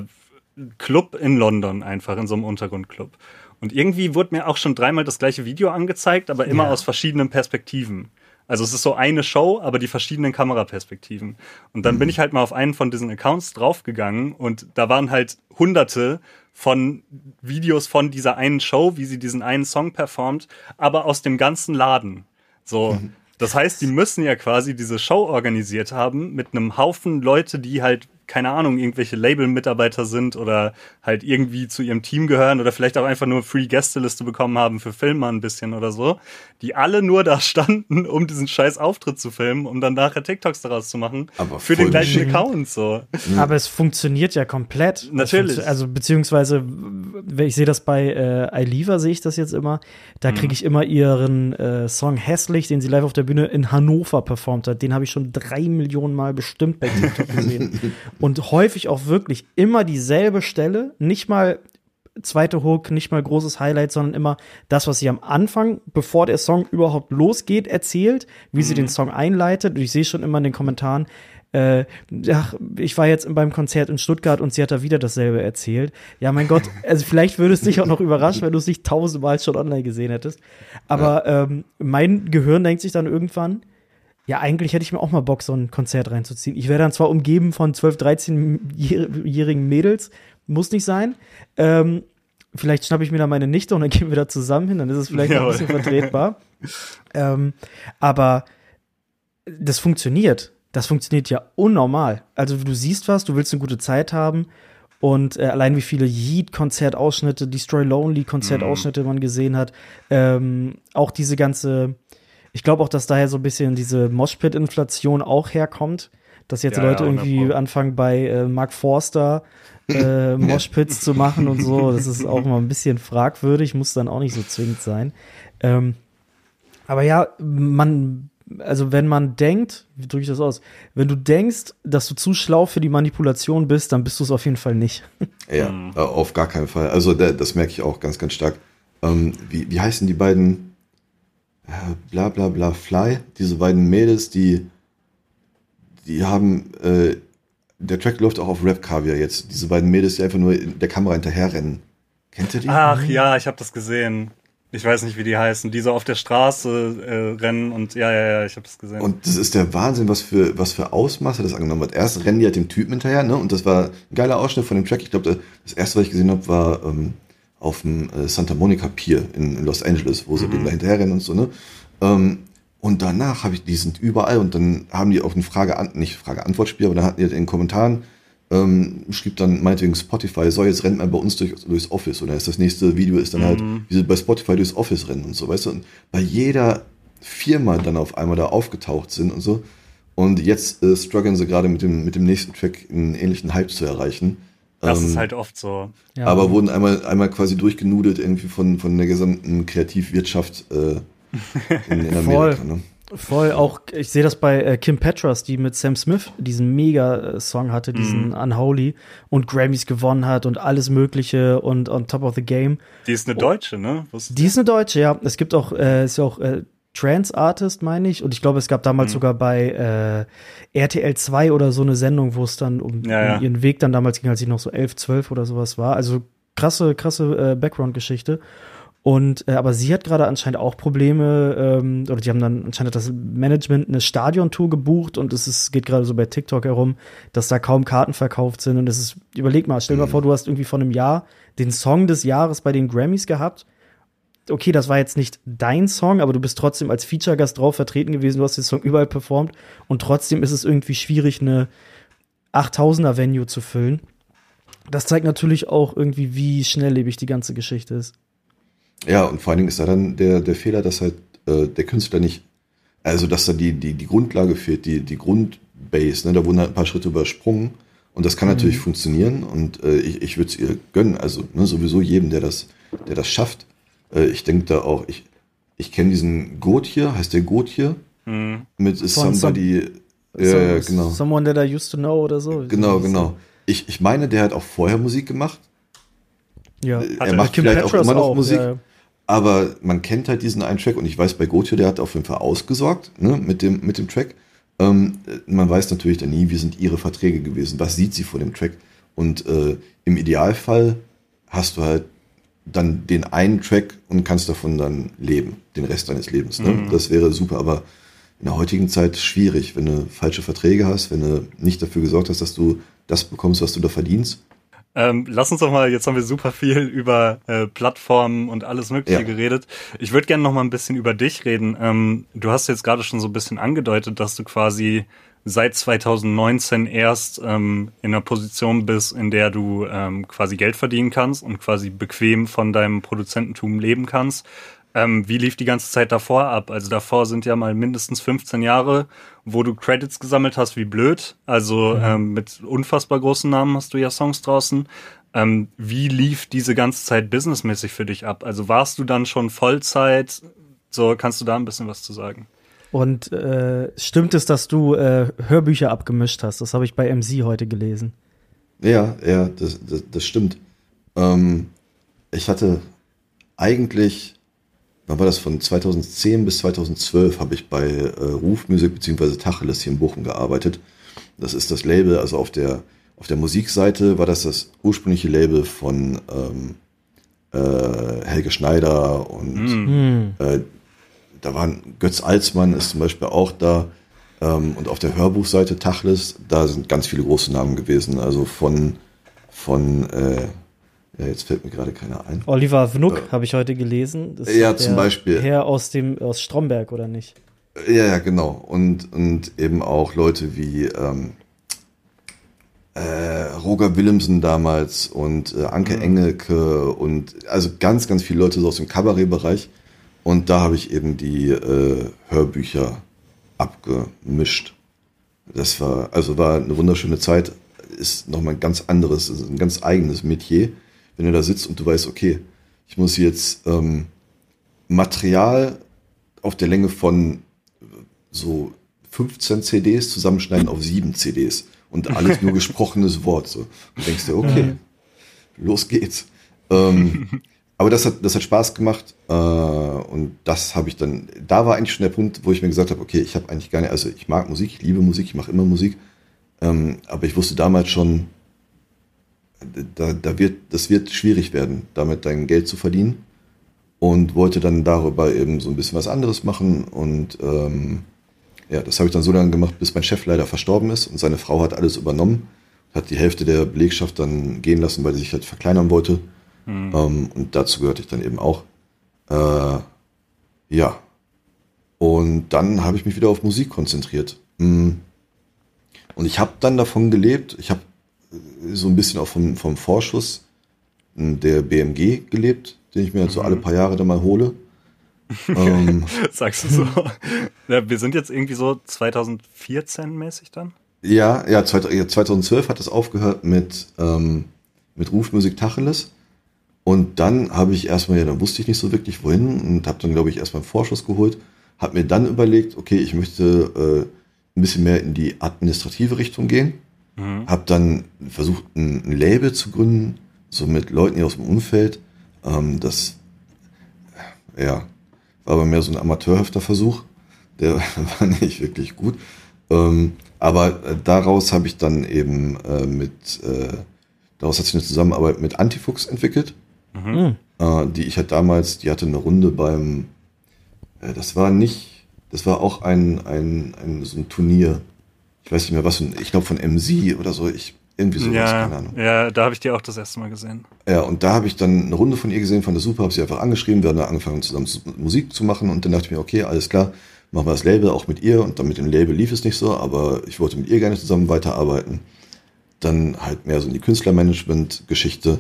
Club in London einfach, in so einem Untergrundclub. Und irgendwie wurde mir auch schon dreimal das gleiche Video angezeigt, aber immer ja. aus verschiedenen Perspektiven. Also es ist so eine Show, aber die verschiedenen Kameraperspektiven. Und dann mhm. bin ich halt mal auf einen von diesen Accounts draufgegangen und da waren halt hunderte von Videos von dieser einen Show, wie sie diesen einen Song performt, aber aus dem ganzen Laden. So, mhm. das heißt, die müssen ja quasi diese Show organisiert haben mit einem Haufen Leute, die halt keine Ahnung, irgendwelche Label-Mitarbeiter sind oder halt irgendwie zu ihrem Team gehören oder vielleicht auch einfach nur Free-Gästeliste bekommen haben für Filme ein bisschen oder so, die alle nur da standen, um diesen scheiß Auftritt zu filmen, um dann nachher TikToks daraus zu machen. Aber für den gleichen schön. Account, so. Aber es funktioniert ja komplett. Natürlich. Funktio- also beziehungsweise, ich sehe das bei äh, iLiva, sehe ich das jetzt immer, da kriege ich immer ihren äh, Song Hässlich, den sie live auf der Bühne in Hannover performt hat. Den habe ich schon drei Millionen Mal bestimmt bei TikTok gesehen. Und häufig auch wirklich immer dieselbe Stelle, nicht mal zweite Hook, nicht mal großes Highlight, sondern immer das, was sie am Anfang, bevor der Song überhaupt losgeht, erzählt, wie mhm. sie den Song einleitet. Und ich sehe schon immer in den Kommentaren, äh, ach, ich war jetzt beim Konzert in Stuttgart und sie hat da wieder dasselbe erzählt. Ja, mein Gott, also vielleicht würde es dich auch noch überraschen, wenn du es nicht tausendmal schon online gesehen hättest. Aber ja. ähm, mein Gehirn denkt sich dann irgendwann, ja, eigentlich hätte ich mir auch mal Bock, so ein Konzert reinzuziehen. Ich wäre dann zwar umgeben von zwölf-, dreizehnjährigen Mädels, muss nicht sein. Ähm, vielleicht schnappe ich mir da meine Nichte und dann gehen wir da zusammen hin, dann ist es vielleicht noch ein bisschen vertretbar. ähm, aber das funktioniert. Das funktioniert ja unnormal. Also du siehst was, du willst eine gute Zeit haben und äh, allein wie viele Yeet-Konzertausschnitte, Destroy Lonely-Konzertausschnitte man gesehen hat. Ähm, auch diese ganze Ich glaube auch, dass daher so ein bisschen diese Moshpit-Inflation auch herkommt, dass jetzt ja, Leute ja, irgendwie anfangen bei äh, Mark Forster äh, Moshpits zu machen und so. Das ist auch mal ein bisschen fragwürdig, muss dann auch nicht so zwingend sein. Ähm, aber ja, man, also wenn man denkt, wie drücke ich das aus? Wenn du denkst, dass du zu schlau für die Manipulation bist, dann bist du es auf jeden Fall nicht. Ja, mhm. auf gar keinen Fall. Also das merke ich auch ganz, ganz stark. Ähm, wie, wie heißen die beiden? Bla bla bla Fly, diese beiden Mädels, die die haben, äh, der Track läuft auch auf Rap Caviar jetzt, diese beiden Mädels, die einfach nur in der Kamera hinterherrennen. Kennt ihr die? Ach ja, ich habe das gesehen. Ich weiß nicht, wie die heißen, die so auf der Straße äh, rennen und ja, ja, ja, ich habe das gesehen. Und das ist der Wahnsinn, was für was für Ausmaße das angenommen hat. Erst rennen die halt dem Typen hinterher, ne? Und das war ein geiler Ausschnitt von dem Track. Ich glaube, das erste, was ich gesehen habe, war ähm, auf dem äh, Santa Monica Pier in, in Los Angeles, wo sie mhm. dem da hinterherrennen und so, ne? Ähm, und danach habe ich, die sind überall und dann haben die auch ein Frage, nicht Frage-Antwort-Spiel, aber dann hatten die in den Kommentaren, ähm, schrieb dann meinetwegen Spotify, so jetzt rennt man bei uns durch, durchs Office oder das nächste Video ist dann mhm. halt, wie sie bei Spotify durchs Office rennen und so, weißt du, und bei jeder Firma dann auf einmal da aufgetaucht sind und so und jetzt äh, strugglen sie gerade mit dem, mit dem nächsten Track einen ähnlichen Hype zu erreichen. Das ähm, ist halt oft so. Ja. Aber wurden einmal, einmal quasi durchgenudelt irgendwie von, von der gesamten Kreativwirtschaft äh, in, in Amerika. Voll. Ne? Voll, auch, ich sehe das bei äh, Kim Petras, die mit Sam Smith diesen Mega-Song hatte, diesen mm. Unholy und Grammys gewonnen hat und alles Mögliche und on top of the game. Die ist eine Deutsche, ne? Wusstest die ist eine Deutsche, ja. Es gibt auch, äh, ist ja auch äh, Trance-Artist, meine ich. Und ich glaube, es gab damals mm. sogar bei äh, R T L zwei oder so eine Sendung, wo es dann um, ja, ja. um ihren Weg dann damals ging, als sie noch so elf, zwölf oder sowas war. Also krasse, krasse äh, Background-Geschichte. Und äh, aber sie hat gerade anscheinend auch Probleme, ähm, oder die haben dann anscheinend das Management eine Stadiontour gebucht und es ist, geht gerade so bei TikTok herum, dass da kaum Karten verkauft sind. Und es ist, überleg mal, stell dir mal vor, du hast irgendwie vor einem Jahr den Song des Jahres bei den Grammys gehabt okay, das war jetzt nicht dein Song, aber du bist trotzdem als Feature-Gast drauf vertreten gewesen, du hast den Song überall performt und trotzdem ist es irgendwie schwierig, eine achttausender-Venue zu füllen. Das zeigt natürlich auch irgendwie, wie schnelllebig die ganze Geschichte ist. Ja, und vor allen Dingen ist da dann der, der Fehler, dass halt äh, der Künstler nicht, also dass da die, die, die Grundlage fehlt, die, die Grundbase, ne? Da wurden halt ein paar Schritte übersprungen und das kann mhm. natürlich funktionieren und äh, ich, ich würde es ihr gönnen, also ne, sowieso jedem, der das, der das schafft. Äh, ich denke da auch, ich, ich kenne diesen Gotye, heißt der Gotye? Mhm. Mit Von Somebody, some, ja, some, genau. Someone that I used to know oder so. Genau, genau. Ich, ich meine, der hat auch vorher Musik gemacht. Ja, er, er macht vielleicht auch immer noch auch, Musik. Ja, ja. Aber man kennt halt diesen einen Track und ich weiß, bei Gotye, der hat auf jeden Fall ausgesorgt, ne, mit dem, mit dem Track. Ähm, man weiß natürlich dann nie, wie sind ihre Verträge gewesen, was sieht sie vor dem Track. Und äh, im Idealfall hast du halt dann den einen Track und kannst davon dann leben, den Rest deines Lebens. Ne? Mhm. Das wäre super, aber in der heutigen Zeit schwierig, wenn du falsche Verträge hast, wenn du nicht dafür gesorgt hast, dass du das bekommst, was du da verdienst. Ähm, lass uns doch mal, jetzt haben wir super viel über äh, Plattformen und alles Mögliche ja. geredet. Ich würde gerne noch mal ein bisschen über dich reden. Ähm, du hast jetzt gerade schon so ein bisschen angedeutet, dass du quasi seit zwanzig neunzehn erst ähm, in einer Position bist, in der du ähm, quasi Geld verdienen kannst und quasi bequem von deinem Produzententum leben kannst. Ähm, wie lief die ganze Zeit davor ab? Also davor sind ja mal mindestens fünfzehn Jahre, wo du Credits gesammelt hast, wie blöd. Also mhm. ähm, mit unfassbar großen Namen hast du ja Songs draußen. Ähm, wie lief diese ganze Zeit businessmäßig für dich ab? Also warst du dann schon Vollzeit? So, kannst du da ein bisschen was zu sagen? Und äh, stimmt es, dass du äh, Hörbücher abgemischt hast? Das habe ich bei M C heute gelesen. Ja, ja, das, das, das stimmt. Ähm, ich hatte eigentlich... Wann war das? Von zweitausendzehn bis zweitausendzwölf habe ich bei äh, Ruf Music bzw. Tacheles hier in Bochum gearbeitet. Das ist das Label, also auf der auf der Musikseite war das das ursprüngliche Label von ähm, äh, Helge Schneider und mhm. äh, da waren Götz Alsmann ist zum Beispiel auch da ähm, und auf der Hörbuchseite Tacheles, da sind ganz viele große Namen gewesen, also von von äh, ja, jetzt fällt mir gerade keiner ein. Oliver Wnuk äh, habe ich heute gelesen. Das ja, ist zum Beispiel. Herr aus dem aus Stromberg, oder nicht? Ja, ja, genau. Und, und eben auch Leute wie ähm, äh, Roger Willemsen damals und äh, Anke mhm. Engelke und also ganz, ganz viele Leute so aus dem Kabarettbereich. Und da habe ich eben die äh, Hörbücher abgemischt. Das war, also war eine wunderschöne Zeit. Ist nochmal ein ganz anderes, ein ganz eigenes Metier. Wenn du da sitzt und du weißt, okay, ich muss jetzt ähm, Material auf der Länge von so fünfzehn C Ds zusammenschneiden auf sieben C Ds und alles nur gesprochenes Wort. So. Und denkst dir, okay, los geht's. Ähm, aber das hat, das hat Spaß gemacht äh, und das habe ich dann, da war eigentlich schon der Punkt, wo ich mir gesagt habe, okay, ich habe eigentlich gar nicht, also ich mag Musik, ich liebe Musik, ich mache immer Musik, ähm, aber ich wusste damals schon, Da, da wird, das wird schwierig werden, damit dein Geld zu verdienen und wollte dann darüber eben so ein bisschen was anderes machen und ähm, ja, das habe ich dann so lange gemacht, bis mein Chef leider verstorben ist und seine Frau hat alles übernommen, hat die Hälfte der Belegschaft dann gehen lassen, weil sie sich halt verkleinern wollte mhm. ähm, und dazu gehörte ich dann eben auch. Äh, ja, und dann habe ich mich wieder auf Musik konzentriert und ich habe dann davon gelebt, ich habe so ein bisschen auch vom, vom Vorschuss der B M G gelebt, den ich mir jetzt so alle paar Jahre dann mal hole. ähm, Sagst du so? Ja, wir sind jetzt irgendwie so zweitausendvierzehn mäßig dann? Ja, ja, zweitausendzwölf hat es aufgehört mit, ähm, mit Ruf Music Tacheles. Und dann habe ich erstmal, ja, dann wusste ich nicht so wirklich wohin und habe dann, glaube ich, erstmal einen Vorschuss geholt. Habe mir dann überlegt, okay, ich möchte äh, ein bisschen mehr in die administrative Richtung gehen. Mhm. Habe dann versucht, ein, ein Label zu gründen, so mit Leuten hier aus dem Umfeld. Ähm, das ja, war aber mehr so ein amateurhafter Versuch. Der war nicht wirklich gut. Ähm, aber äh, daraus habe ich dann eben äh, mit, äh, daraus hat sich eine Zusammenarbeit mit Antifuchs entwickelt. Mhm. Äh, die ich halt damals, die hatte eine Runde beim, äh, das war nicht, das war auch ein, ein, ein so ein Turnier. Ich weiß nicht mehr was, ich glaube von M C oder so, ich Irgendwie sowas, ja, keine Ahnung. Ja, da habe ich die auch das erste Mal gesehen. Ja, und da habe ich dann eine Runde von ihr gesehen, fand das super, habe sie einfach angeschrieben, wir haben dann angefangen zusammen Musik zu machen und dann dachte ich mir, okay, alles klar, machen wir das Label auch mit ihr und dann mit dem Label lief es nicht so, aber ich wollte mit ihr gerne zusammen weiterarbeiten. Dann halt mehr so in die Künstlermanagement-Geschichte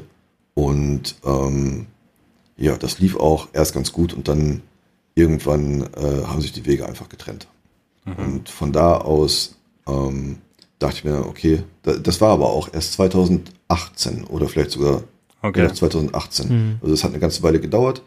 und ähm, ja, das lief auch erst ganz gut und dann irgendwann äh, haben sich die Wege einfach getrennt. Mhm. Und von da aus ähm, dachte ich mir, okay, da, das war aber auch erst zweitausendachtzehn oder vielleicht sogar okay. ja, zweitausendachtzehn. Mhm. Also es hat eine ganze Weile gedauert.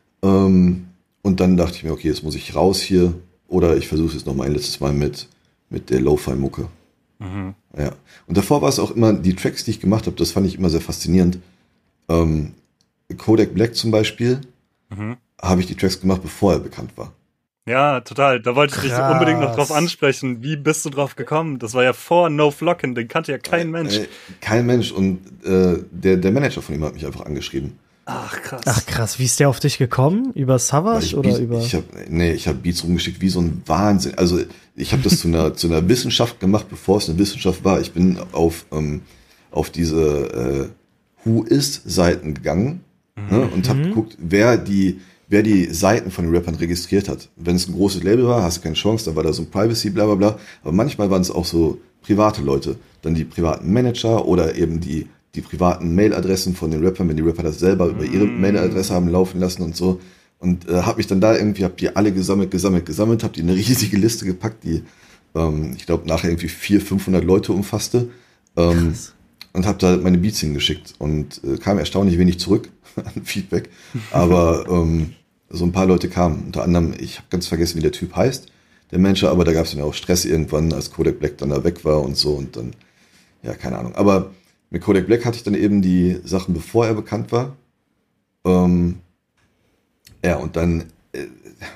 Ähm, und dann dachte ich mir, okay, jetzt muss ich raus hier oder ich versuche es jetzt noch mal ein letztes Mal mit, mit der Lo-Fi-Mucke. Mhm. Ja. Und davor war es auch immer, die Tracks, die ich gemacht habe, das fand ich immer sehr faszinierend. Ähm, Kodak Black zum Beispiel, Mhm. habe ich die Tracks gemacht, bevor er bekannt war. Ja, total. Da wollte ich dich Krass. unbedingt noch drauf ansprechen. Wie bist du drauf gekommen? Das war ja vor No Flocken, den kannte ja kein Mensch. Äh, kein Mensch. Und äh, der, der Manager von ihm hat mich einfach angeschrieben. Ach, krass. Ach krass, wie ist der auf dich gekommen? Über Savage ich oder Beats, über? Ich hab, nee, ich habe Beats rumgeschickt wie so ein Wahnsinn. Also ich habe das zu einer zu einer Wissenschaft gemacht, bevor es eine Wissenschaft war. Ich bin auf ähm, auf diese äh, Who-Is-Seiten gegangen mhm. ne, und habe Mhm. geguckt, wer die wer die Seiten von den Rappern registriert hat. Wenn es ein großes Label war, hast du keine Chance, dann war da so ein Privacy, bla bla bla. Aber manchmal waren es auch so private Leute. Dann die privaten Manager oder eben die, die privaten Mailadressen von den Rappern, wenn die Rapper das selber über ihre Mailadresse haben laufen lassen und so. Und äh, habe mich dann da irgendwie, hab die alle gesammelt, gesammelt, gesammelt, habe die in eine riesige Liste gepackt, die, ähm, ich glaube, nachher irgendwie vierhundert, fünfhundert Leute umfasste. Ähm, und habe da meine Beats hingeschickt und äh, kam erstaunlich wenig zurück an Feedback. Aber ähm, so ein paar Leute kamen. Unter anderem, ich habe ganz vergessen, wie der Typ heißt, der Manager, aber da gab es dann auch Stress irgendwann, als Kodak Black dann da weg war und so und dann, ja, keine Ahnung. Aber mit Kodak Black hatte ich dann eben die Sachen, bevor er bekannt war. Ähm, ja, und dann äh,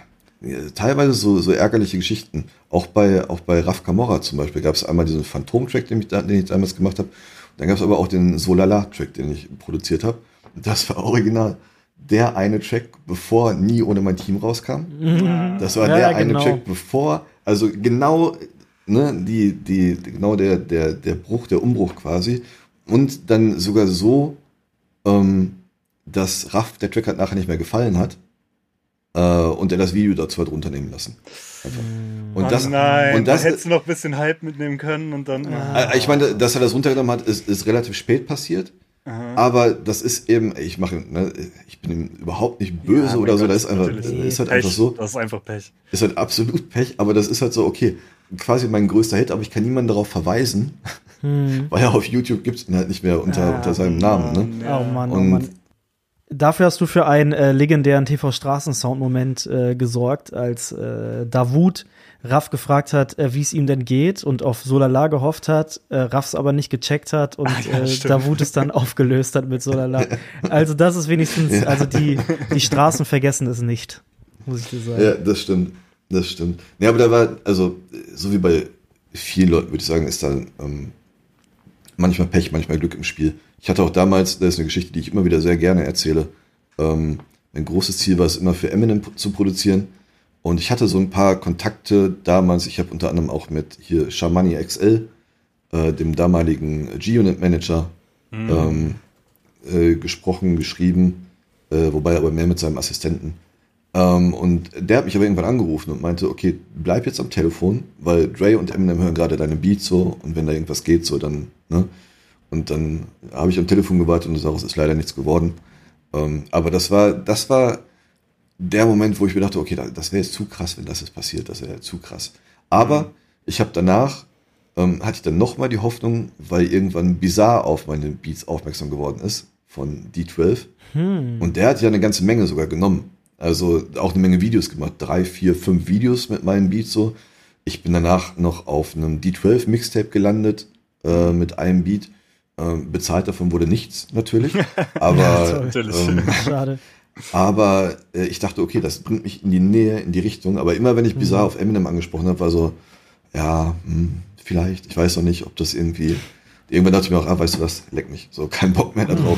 teilweise so, so ärgerliche Geschichten. Auch bei, auch bei Raf Camorra zum Beispiel gab es einmal diesen Phantom-Track, den ich, da, den ich damals gemacht habe. Dann gab es aber auch den Solala-Track, den ich produziert habe. Das war original der eine Track, bevor Nie ohne mein Team rauskam. Mhm. Das war Ja, der ja, eine genau. Track, bevor, also genau, ne, die, die, genau der, der, der Bruch, der Umbruch quasi. Und dann sogar so, ähm, dass Raff der Track halt nachher nicht mehr gefallen hat. Äh, und er das Video dazu hat runternehmen lassen. Einfach. Und Oh das, nein, und das da hättest du noch ein bisschen Hype mitnehmen können und dann. Äh, Ich meine, dass er das runtergenommen hat, ist, ist relativ spät passiert. Aha. Aber das ist eben, ich mache, ne, ich bin ihm überhaupt nicht böse Ja, mein oder so, Gott, das ist einfach, natürlich. ist halt Pech, einfach so, Das ist einfach Pech. ist halt absolut Pech, aber das ist halt so, okay, quasi mein größter Hit, aber ich kann niemanden darauf verweisen, Hm. weil er auf YouTube gibt's ihn halt nicht mehr unter, Ah, unter seinem Namen, ne? Ja. Oh Mann, oh Und- Mann. Dafür hast du für einen äh, legendären T V-Straßensound-Moment äh, gesorgt, als äh, Davut Raff gefragt hat, äh, wie es ihm denn geht und auf Solala gehofft hat, äh, Raff's aber nicht gecheckt hat und Ah, ja, äh, stimmt. Davut es dann aufgelöst hat mit Solala. Also das ist wenigstens, also die, die Straßen vergessen es nicht, muss ich dir sagen. Ja, das stimmt, das stimmt. Nee, aber da war, also, so wie bei vielen Leuten, würde ich sagen, ist da ähm, manchmal Pech, manchmal Glück im Spiel. Ich hatte auch damals, das ist eine Geschichte, die ich immer wieder sehr gerne erzähle, ähm, mein großes Ziel war es immer für Eminem zu produzieren und ich hatte so ein paar Kontakte damals, ich habe unter anderem auch mit hier Shamani X L, äh, dem damaligen G-Unit-Manager, Mhm. ähm, äh, gesprochen, geschrieben, äh, wobei aber mehr mit seinem Assistenten. Ähm, und der hat mich aber irgendwann angerufen und meinte, okay, bleib jetzt am Telefon, weil Dre und Eminem hören gerade deine Beats so und wenn da irgendwas geht, so dann, ne? Und dann habe ich am Telefon gewartet und daraus ist leider nichts geworden. Ähm, aber das war, das war der Moment, wo ich mir dachte, okay, das wäre jetzt zu krass, wenn das jetzt passiert, das wäre zu krass. Aber mhm. ich habe danach, ähm, hatte ich dann nochmal die Hoffnung, weil irgendwann Bizarre auf meine Beats aufmerksam geworden ist, von D zwölf. Hm. Und der hat ja eine ganze Menge sogar genommen. Also auch eine Menge Videos gemacht. Drei, vier, fünf Videos mit meinen Beats so. Ich bin danach noch auf einem D zwölf Mixtape gelandet, äh, mit einem Beat. Ähm, bezahlt davon wurde nichts, natürlich. Aber, Ja, natürlich. ähm, Schade. aber äh, ich dachte, okay, das bringt mich in die Nähe, in die Richtung. Aber immer, wenn ich Bizarre auf Eminem angesprochen habe, war so, ja, hm, vielleicht. Ich weiß noch nicht, ob das irgendwie... Irgendwann dachte ich mir auch, ah, weißt du was, leck mich. So, kein Bock mehr da drauf.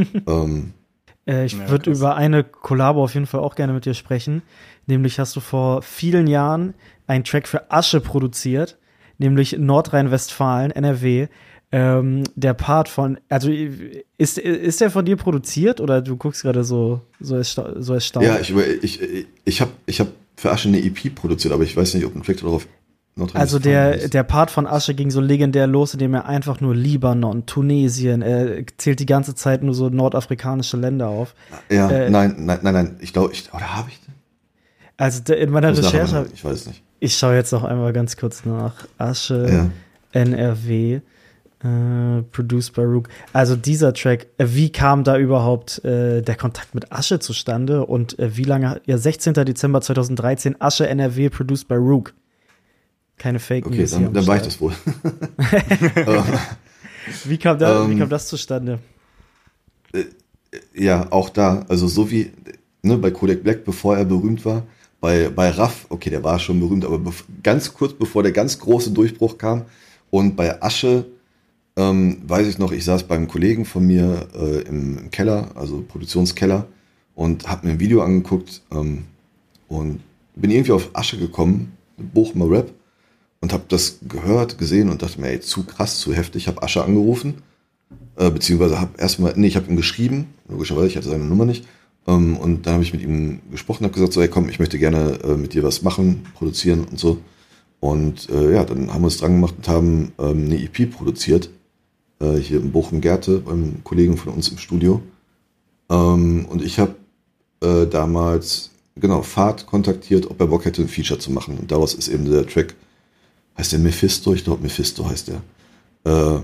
ähm, Äh, ich Ja, würde krass. über eine Kollabo auf jeden Fall auch gerne mit dir sprechen. Nämlich hast du vor vielen Jahren einen Track für Asche produziert, nämlich Nordrhein-Westfalen, N R W. Ähm, der Part von, also ist, ist der von dir produziert oder du guckst gerade so, so, ersta- so erstaunt? Ja, ich, ich, ich, ich habe ich hab für Asche eine E P produziert, aber ich weiß nicht, ob ein Track darauf Also der, der Part von Asche ging so legendär los, indem er einfach nur Libanon, Tunesien, er zählt die ganze Zeit nur so nordafrikanische Länder auf. Ja, äh, nein, nein, nein, nein, ich glaube, ich, oder habe ich den? Also de, in meiner Muss Recherche, nachher, ich weiß nicht. Ich schaue jetzt noch einmal ganz kurz nach. Asche, Ja. N R W, äh, Produced by Rook. Also dieser Track, äh, wie kam da überhaupt äh, der Kontakt mit Asche zustande und äh, wie lange, ja, sechzehnter Dezember zweitausenddreizehn, Asche, N R W, Produced by Rook. Keine Fake Okay, News. dann, dann war ich das wohl. wie, kam da, ähm, wie kam das zustande? Äh, ja, auch da, also so wie ne, bei Kodak Black, bevor er berühmt war, bei, bei Raff, okay, der war schon berühmt, aber bef- ganz kurz bevor der ganz große Durchbruch kam, und bei Asche, ähm, weiß ich noch, ich saß beim Kollegen von mir äh, im, im Keller, also Produktionskeller, und habe mir ein Video angeguckt ähm, und bin irgendwie auf Asche gekommen, Bochumer Rap, und habe das gehört, gesehen und dachte mir, ey, zu krass, zu heftig. Ich habe Asche angerufen, äh, beziehungsweise habe erstmal, nee, ich habe ihm geschrieben, logischerweise, ich hatte seine Nummer nicht, ähm, und dann habe ich mit ihm gesprochen, habe gesagt, so, ey, komm, ich möchte gerne äh, mit dir was machen, produzieren und so. Und äh, ja, dann haben wir uns dran gemacht und haben ähm, eine E P produziert, äh, hier in Bochum-Gerte, beim Kollegen von uns im Studio. Ähm, und ich habe äh, damals, genau, Fahrt kontaktiert, ob er Bock hätte, ein Feature zu machen. Und daraus ist eben der Track, heißt der Mephisto? Ich glaube, Mephisto heißt der.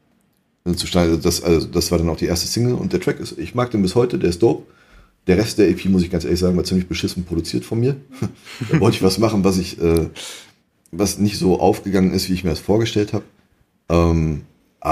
Äh, zustande, das, also, das war dann auch die erste Single. Und der Track ist, ich mag den bis heute, der ist dope. Der Rest der E P, muss ich ganz ehrlich sagen, war ziemlich beschissen produziert von mir. Da wollte ich was machen, was ich, äh, was nicht so aufgegangen ist, wie ich mir das vorgestellt habe. Ähm,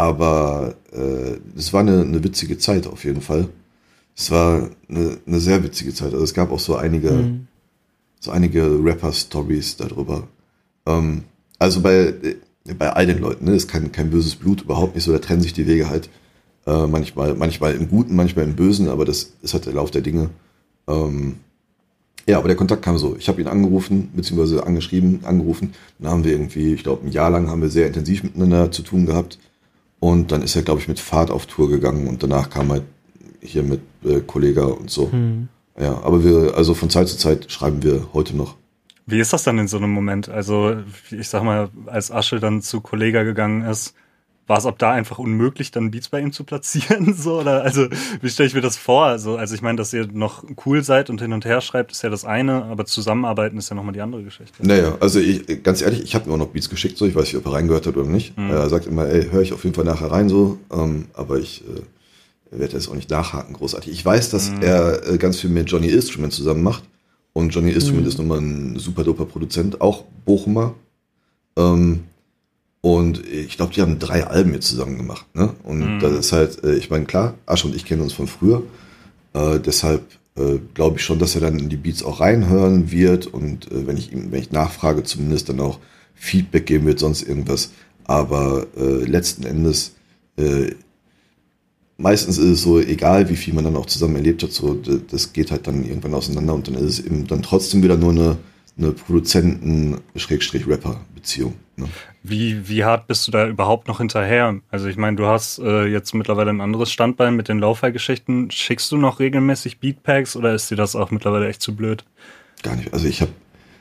aber es äh, war eine, eine witzige Zeit auf jeden Fall. Es war eine, eine sehr witzige Zeit. Also es gab auch so einige, mhm. so einige Rapper-Stories darüber. Ähm, also bei, bei all den Leuten, ne, ist kein, kein böses Blut, überhaupt nicht so, da trennen sich die Wege halt äh, manchmal, manchmal im Guten, manchmal im Bösen, aber das ist halt der Lauf der Dinge. Ähm, ja, aber der Kontakt kam so. Ich habe ihn angerufen, beziehungsweise angeschrieben, angerufen. Dann haben wir irgendwie, ich glaube, ein Jahr lang haben wir sehr intensiv miteinander zu tun gehabt. Und dann ist er, glaube ich, mit Fahrt auf Tour gegangen und danach kam halt hier mit äh, Kollega und so. Hm. Ja, aber wir, also von Zeit zu Zeit schreiben wir heute noch. Wie ist das dann in so einem Moment? Also, ich sag mal, als Asche dann zu Kollega gegangen ist, war es ab da einfach unmöglich, dann Beats bei ihm zu platzieren? So, oder also, wie stelle ich mir das vor? Also, also ich meine, dass ihr noch cool seid und hin und her schreibt, ist ja das eine, aber zusammenarbeiten ist ja nochmal die andere Geschichte. Naja, also ich, ganz ehrlich, ich habe mir auch noch Beats geschickt, so, ich weiß nicht, ob er reingehört hat oder nicht. Mhm. Er sagt immer, ey, höre ich auf jeden Fall nachher rein, so, ähm, aber ich äh, werde jetzt auch nicht nachhaken, großartig. Ich weiß, dass mhm. er äh, ganz viel mit Johnny Instrument zusammen macht, und Johnny Instrument mhm. ist nochmal ein super doper Produzent, auch Bochumer, ähm, und ich glaube, die haben drei Alben jetzt zusammen gemacht, ne? Und mhm. das ist halt, äh, ich meine, klar, Asche und ich kennen uns von früher, äh, deshalb äh, glaube ich schon, dass er dann in die Beats auch reinhören wird und äh, wenn ich ihm, wenn ich nachfrage, zumindest dann auch Feedback geben wird, sonst irgendwas. Aber äh, letzten Endes, äh, meistens ist es so, egal wie viel man dann auch zusammen erlebt hat, so, das geht halt dann irgendwann auseinander und dann ist es eben dann trotzdem wieder nur eine, eine Produzenten-Rapper-Beziehung. Ne? Wie, wie hart bist du da überhaupt noch hinterher? Also ich meine, du hast äh, jetzt mittlerweile ein anderes Standbein mit den Lo-Fi-Geschichten. Schickst du noch regelmäßig Beatpacks oder ist dir das auch mittlerweile echt zu blöd? Gar nicht. Also ich habe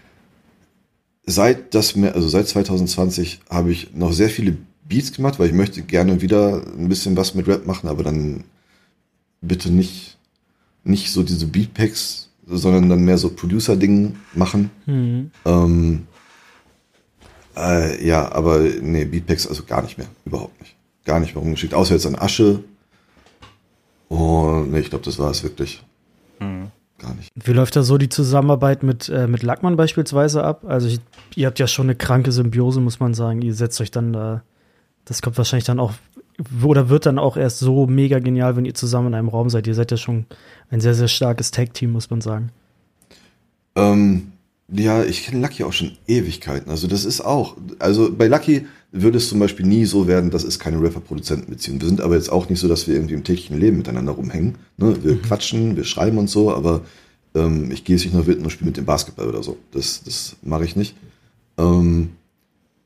seit das also seit zwanzig zwanzig habe ich noch sehr viele Beats gemacht, weil ich möchte gerne wieder ein bisschen was mit Rap machen, aber dann bitte nicht nicht so diese Beatpacks, sondern dann mehr so Producer-Ding machen. Mhm. Ähm, Äh, ja, aber nee, Beatpacks also gar nicht mehr, überhaupt nicht. Gar nicht mehr rumgeschickt, außer jetzt an Asche. Und nee, ich glaube, das war es wirklich. Mhm. Gar nicht. Wie läuft da so die Zusammenarbeit mit, äh, mit Lackmann beispielsweise ab? Also ich, ihr habt ja schon eine kranke Symbiose, muss man sagen. Ihr setzt euch dann da, das kommt wahrscheinlich dann auch, oder wird dann auch erst so mega genial, wenn ihr zusammen in einem Raum seid. Ihr seid ja schon ein sehr, sehr starkes Tag-Team, muss man sagen. Ähm, Ja, ich kenne Lucky auch schon Ewigkeiten. Also das ist auch, also bei Lucky würde es zum Beispiel nie so werden, das ist keine Rapper-Produzenten-Beziehung. Wir sind aber jetzt auch nicht so, dass wir irgendwie im täglichen Leben miteinander rumhängen. Ne? Wir mhm. quatschen, wir schreiben und so, aber ähm, ich gehe jetzt nicht nach Witten und spiele mit dem Basketball oder so. Das, das mache ich nicht. Ähm,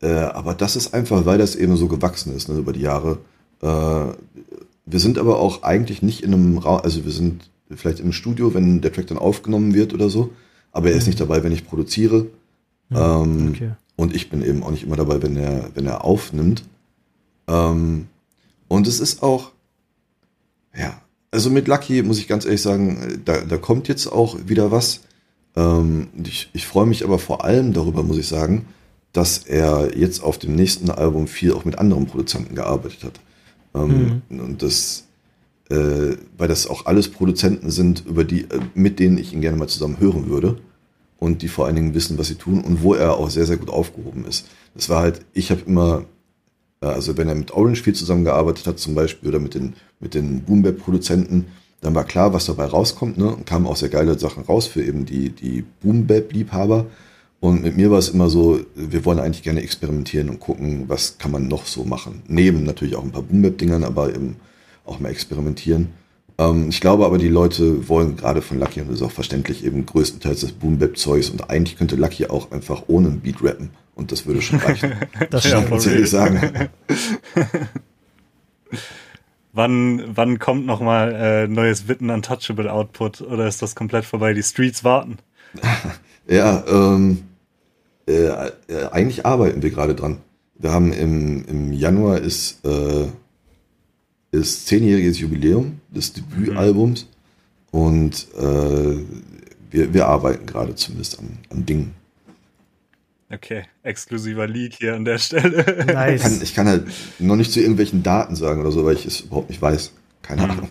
Äh, aber das ist einfach, weil das eben so gewachsen ist, ne, über die Jahre. Äh, wir sind aber auch eigentlich nicht in einem Raum, also wir sind vielleicht im Studio, wenn der Track dann aufgenommen wird oder so, aber er ist nicht dabei, wenn ich produziere. Ja, ähm, okay. Und ich bin eben auch nicht immer dabei, wenn er, wenn er aufnimmt. Ähm, und es ist auch, ja, also mit Lucky muss ich ganz ehrlich sagen, da, da kommt jetzt auch wieder was. Ähm, ich ich freue mich aber vor allem darüber, muss ich sagen, dass er jetzt auf dem nächsten Album viel auch mit anderen Produzenten gearbeitet hat. Ähm, mhm. Und das, äh, weil das auch alles Produzenten sind, über die, äh, mit denen ich ihn gerne mal zusammen hören würde. Und die vor allen Dingen wissen, was sie tun und wo er auch sehr, sehr gut aufgehoben ist. Das war halt, ich habe immer, also wenn er mit Orange viel zusammengearbeitet hat zum Beispiel oder mit den, mit den Boom-Bap-Produzenten, dann war klar, was dabei rauskommt, ne? Und kamen auch sehr geile Sachen raus für eben die, die Boom-Bap-Liebhaber. Und mit mir war es immer so, wir wollen eigentlich gerne experimentieren und gucken, was kann man noch so machen. Neben natürlich auch ein paar Boom-Bap-Dingern, aber eben auch mal experimentieren. Ähm, ich glaube aber, die Leute wollen gerade von Lucky, und das ist auch verständlich, eben größtenteils das Boom-Bap-Zeugs. Und eigentlich könnte Lucky auch einfach ohne ein Beat rappen. Und das würde schon reichen. Das kann ich ehrlich sagen. wann, wann kommt nochmal äh, neues Witten Untouchable Output? Oder ist das komplett vorbei? Die Streets warten. Ja, ähm, äh, äh, eigentlich arbeiten wir gerade dran. Wir haben im, im Januar ist, äh, ist zehnjähriges Jubiläum des Debütalbums. Mhm. Und äh, wir, wir arbeiten gerade zumindest an, an Dingen. Okay, exklusiver Leak hier an der Stelle. Nice. Ich kann, ich kann halt noch nicht zu irgendwelchen Daten sagen oder so, weil ich es überhaupt nicht weiß. Keine Ahnung.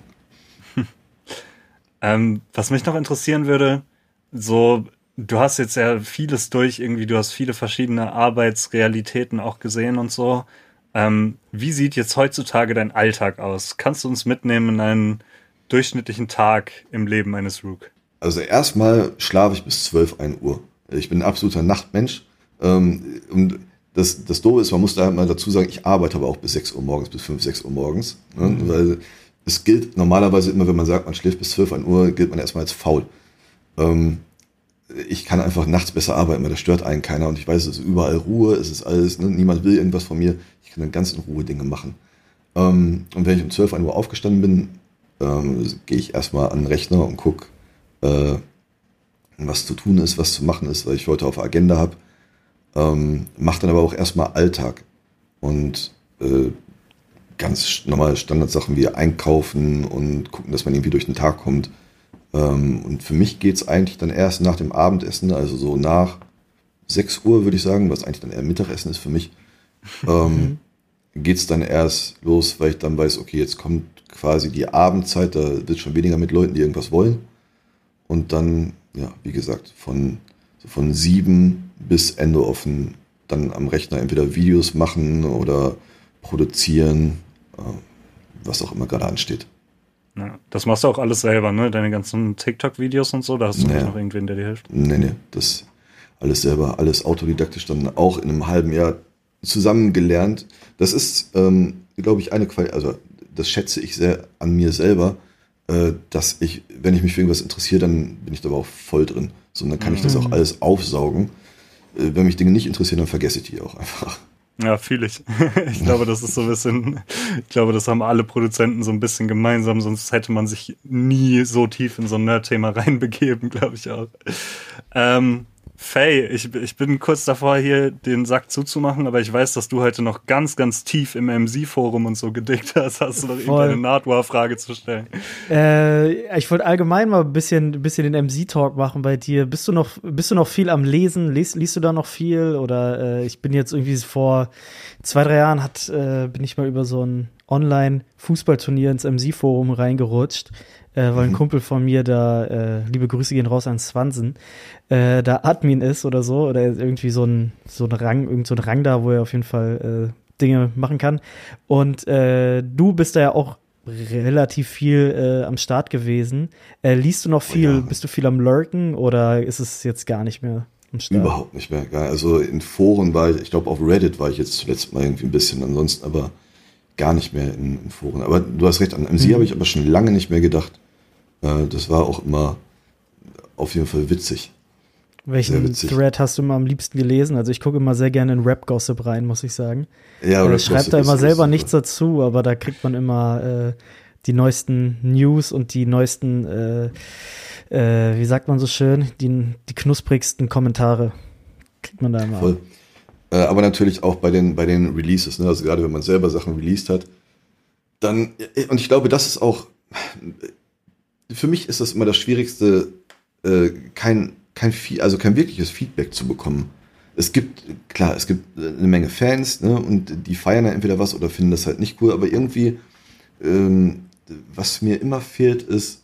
ähm, was mich noch interessieren würde, so, du hast jetzt ja vieles durch, irgendwie, du hast viele verschiedene Arbeitsrealitäten auch gesehen und so. Ähm, wie sieht jetzt heutzutage dein Alltag aus? Kannst du uns mitnehmen in einen durchschnittlichen Tag im Leben eines Rook? Also erstmal schlafe ich bis zwölf, ein Uhr. Ich bin ein absoluter Nachtmensch. Ähm, und das, das Doofe ist, man muss da mal dazu sagen, ich arbeite aber auch bis sechs Uhr morgens, bis fünf, sechs Uhr morgens. Ne? Mhm. Weil es gilt normalerweise immer, wenn man sagt, man schläft bis zwölf, ein Uhr, gilt man erstmal als faul. Ähm, ich kann einfach nachts besser arbeiten, weil das stört einen keiner. Und ich weiß, es ist überall Ruhe, es ist alles, ne? Niemand will irgendwas von mir. Ich kann dann ganz in Ruhe Dinge machen. Ähm, und wenn ich um zwölf, ein Uhr aufgestanden bin, ähm, gehe ich erstmal an den Rechner und gucke, äh, was zu tun ist, was zu machen ist, weil ich heute auf der Agenda habe. Ähm, mache dann aber auch erstmal Alltag und äh, ganz normale Standardsachen wie einkaufen und gucken, dass man irgendwie durch den Tag kommt. Ähm, und für mich geht es eigentlich dann erst nach dem Abendessen, also so nach sechs Uhr würde ich sagen, was eigentlich dann eher Mittagessen ist für mich, ähm, geht es dann erst los, weil ich dann weiß, okay, jetzt kommt quasi die Abendzeit, da wird schon weniger mit Leuten, die irgendwas wollen. Und dann, ja, wie gesagt, von, so von sieben bis Ende offen, dann am Rechner entweder Videos machen oder produzieren, äh, was auch immer gerade ansteht. Ja, das machst du auch alles selber, ne? Deine ganzen TikTok-Videos und so, da hast du nee. nicht noch irgendwen, der dir hilft? Nee, nee, das alles selber, alles autodidaktisch dann auch in einem halben Jahr zusammengelernt. Das ist, ähm, glaube ich, eine Qualität, also das schätze ich sehr an mir selber, äh, dass ich, wenn ich mich für irgendwas interessiere, dann bin ich da aber auch voll drin. So, dann kann ich das auch alles aufsaugen. Äh, wenn mich Dinge nicht interessieren, dann vergesse ich die auch einfach. Ja, fühle ich. Ich glaube, das ist so ein bisschen, ich glaube, das haben alle Produzenten so ein bisschen gemeinsam, sonst hätte man sich nie so tief in so ein Nerd-Thema reinbegeben, glaube ich auch. Ähm, Faye, ich, ich bin kurz davor, hier den Sack zuzumachen, aber ich weiß, dass du heute noch ganz, ganz tief im M C-Forum und so gedickt hast. Hast du noch irgendeine Nardwar-Frage zu stellen? Äh, ich wollte allgemein mal ein bisschen, ein bisschen den M C-Talk machen bei dir. Bist du noch, bist du noch viel am Lesen? Liest, liest du da noch viel? Oder äh, ich bin jetzt irgendwie vor zwei, drei Jahren hat, äh, bin ich mal über so ein Online-Fußballturnier ins M C-Forum reingerutscht. Äh, weil ein Kumpel von mir da, äh, liebe Grüße gehen raus an Swansen, äh, da Admin ist oder so, oder irgendwie so ein, so ein Rang, irgend so ein Rang da, wo er auf jeden Fall äh, Dinge machen kann. Und äh, du bist da ja auch relativ viel äh, am Start gewesen. Äh, liest du noch viel, oh ja. Bist du viel am Lurken oder ist es jetzt gar nicht mehr am Start? Überhaupt nicht mehr. Also in Foren war ich, ich glaube auf Reddit war ich jetzt zuletzt mal irgendwie ein bisschen, ansonsten aber gar nicht mehr in, in Foren. Aber du hast recht, an M C mhm. habe ich aber schon lange nicht mehr gedacht. Äh, das war auch immer auf jeden Fall witzig. Welchen Thread hast du immer am liebsten gelesen? Also ich gucke immer sehr gerne in Rap-Gossip rein, muss ich sagen. Ja, äh, schreibt da immer selber nichts dazu, aber da kriegt man immer äh, die neuesten News und die neuesten, äh, äh, wie sagt man so schön, die, die knusprigsten Kommentare kriegt man da immer. Voll. Äh, aber natürlich auch bei den, bei den Releases, ne? Also gerade wenn man selber Sachen released hat, dann, und ich glaube, das ist auch, für mich ist das immer das Schwierigste, äh, kein, kein, also kein wirkliches Feedback zu bekommen. Es gibt, klar, es gibt eine Menge Fans, ne, und die feiern ja entweder was oder finden das halt nicht cool, aber irgendwie, ähm, was mir immer fehlt, ist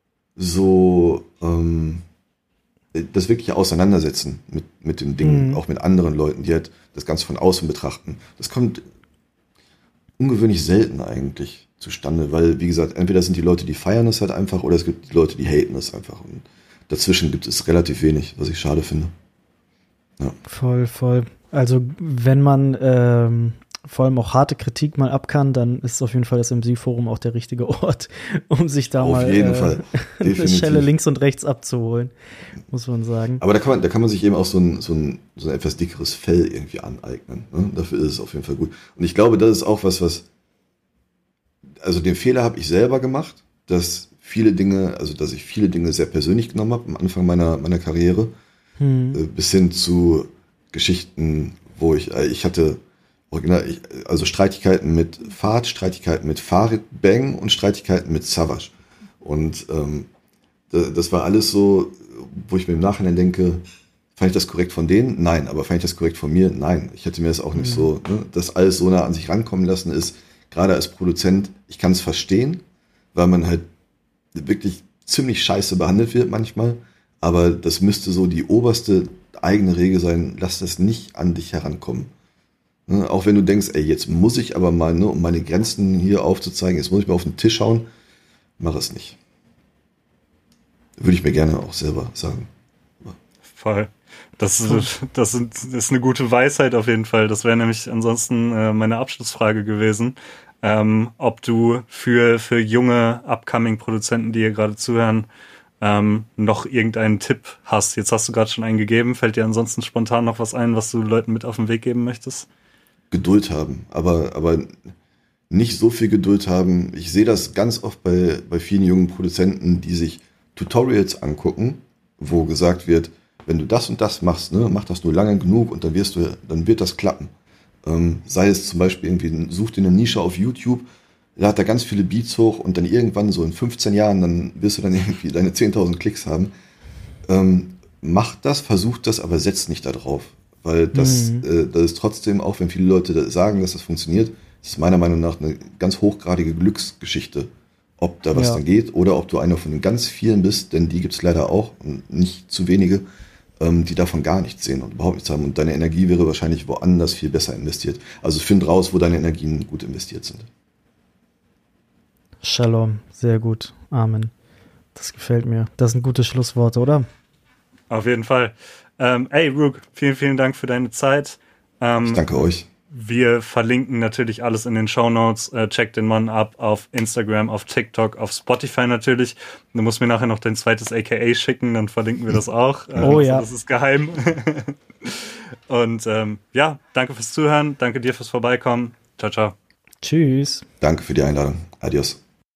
so ähm, das wirkliche Auseinandersetzen mit, mit den Dingen, mhm. auch mit anderen Leuten, die halt das Ganze von außen betrachten. Das kommt ungewöhnlich selten eigentlich zustande, weil, wie gesagt, entweder sind die Leute, die feiern es halt einfach, oder es gibt die Leute, die haten es einfach. Und dazwischen gibt es relativ wenig, was ich schade finde. Ja. Voll, voll. Also wenn man ähm, vor allem auch harte Kritik mal ab kann, dann ist auf jeden Fall das M C-Forum auch der richtige Ort, um sich da auf mal jeden äh, Fall. eine Schelle links und rechts abzuholen, muss man sagen. Aber da kann man, da kann man sich eben auch so ein, so ein, so ein etwas dickeres Fell irgendwie aneignen. Ne? Dafür ist es auf jeden Fall gut. Und ich glaube, das ist auch was, was also den Fehler habe ich selber gemacht, dass viele Dinge, also dass ich viele Dinge sehr persönlich genommen habe am Anfang meiner, meiner Karriere, hm. bis hin zu Geschichten, wo ich, ich hatte also Streitigkeiten mit Fahrt, Streitigkeiten mit Farid Bang und Streitigkeiten mit Savage. Und ähm, das war alles so, wo ich mir im Nachhinein denke, fand ich das korrekt von denen? Nein. Aber fand ich das korrekt von mir? Nein. Ich hätte mir das auch nicht mhm. so, ne, das alles so nah an sich rankommen lassen ist, gerade als Produzent, ich kann es verstehen, weil man halt wirklich ziemlich scheiße behandelt wird manchmal, aber das müsste so die oberste eigene Regel sein, lass das nicht an dich herankommen. Ne, auch wenn du denkst, ey, jetzt muss ich aber mal, ne, um meine Grenzen hier aufzuzeigen, jetzt muss ich mal auf den Tisch hauen, mach es nicht. Würde ich mir gerne auch selber sagen. Voll. Das, das ist eine gute Weisheit auf jeden Fall. Das wäre nämlich ansonsten äh, meine Abschlussfrage gewesen. Ähm, ob du für, für junge Upcoming-Produzenten, die hier gerade zuhören, ähm, noch irgendeinen Tipp hast. Jetzt hast du gerade schon einen gegeben. Fällt dir ansonsten spontan noch was ein, was du Leuten mit auf den Weg geben möchtest? Geduld haben, aber, aber nicht so viel Geduld haben. Ich sehe das ganz oft bei, bei vielen jungen Produzenten, die sich Tutorials angucken, wo gesagt wird, wenn du das und das machst, ne, mach das nur lange genug und dann wirst du, dann wird das klappen. Ähm, sei es zum Beispiel irgendwie, such dir eine Nische auf YouTube, lad da ganz viele Beats hoch und dann irgendwann so in fünfzehn Jahren, dann wirst du dann irgendwie deine zehntausend Klicks haben. Ähm, mach das, versuch das, aber setz nicht da drauf. Weil das, mhm. äh, das ist trotzdem, auch wenn viele Leute sagen, dass das funktioniert, das ist meiner Meinung nach eine ganz hochgradige Glücksgeschichte. Ob da was ja. dann geht oder ob du einer von den ganz vielen bist, denn die gibt's leider auch und nicht zu wenige, ähm, die davon gar nichts sehen und überhaupt nichts haben. Und deine Energie wäre wahrscheinlich woanders viel besser investiert. Also find raus, wo deine Energien gut investiert sind. Shalom, sehr gut. Amen. Das gefällt mir. Das sind gute Schlussworte, oder? Auf jeden Fall. Ähm, ey, Rook, vielen, vielen Dank für deine Zeit. Ähm, ich danke euch. Wir verlinken natürlich alles in den Shownotes. Äh, checkt den Mann ab auf Instagram, auf TikTok, auf Spotify natürlich. Du musst mir nachher noch dein zweites A K A schicken, dann verlinken wir das auch. Äh, oh ja. Also das ist geheim. Und ähm, ja, danke fürs Zuhören. Danke dir fürs Vorbeikommen. Ciao, ciao. Tschüss. Danke für die Einladung. Adios.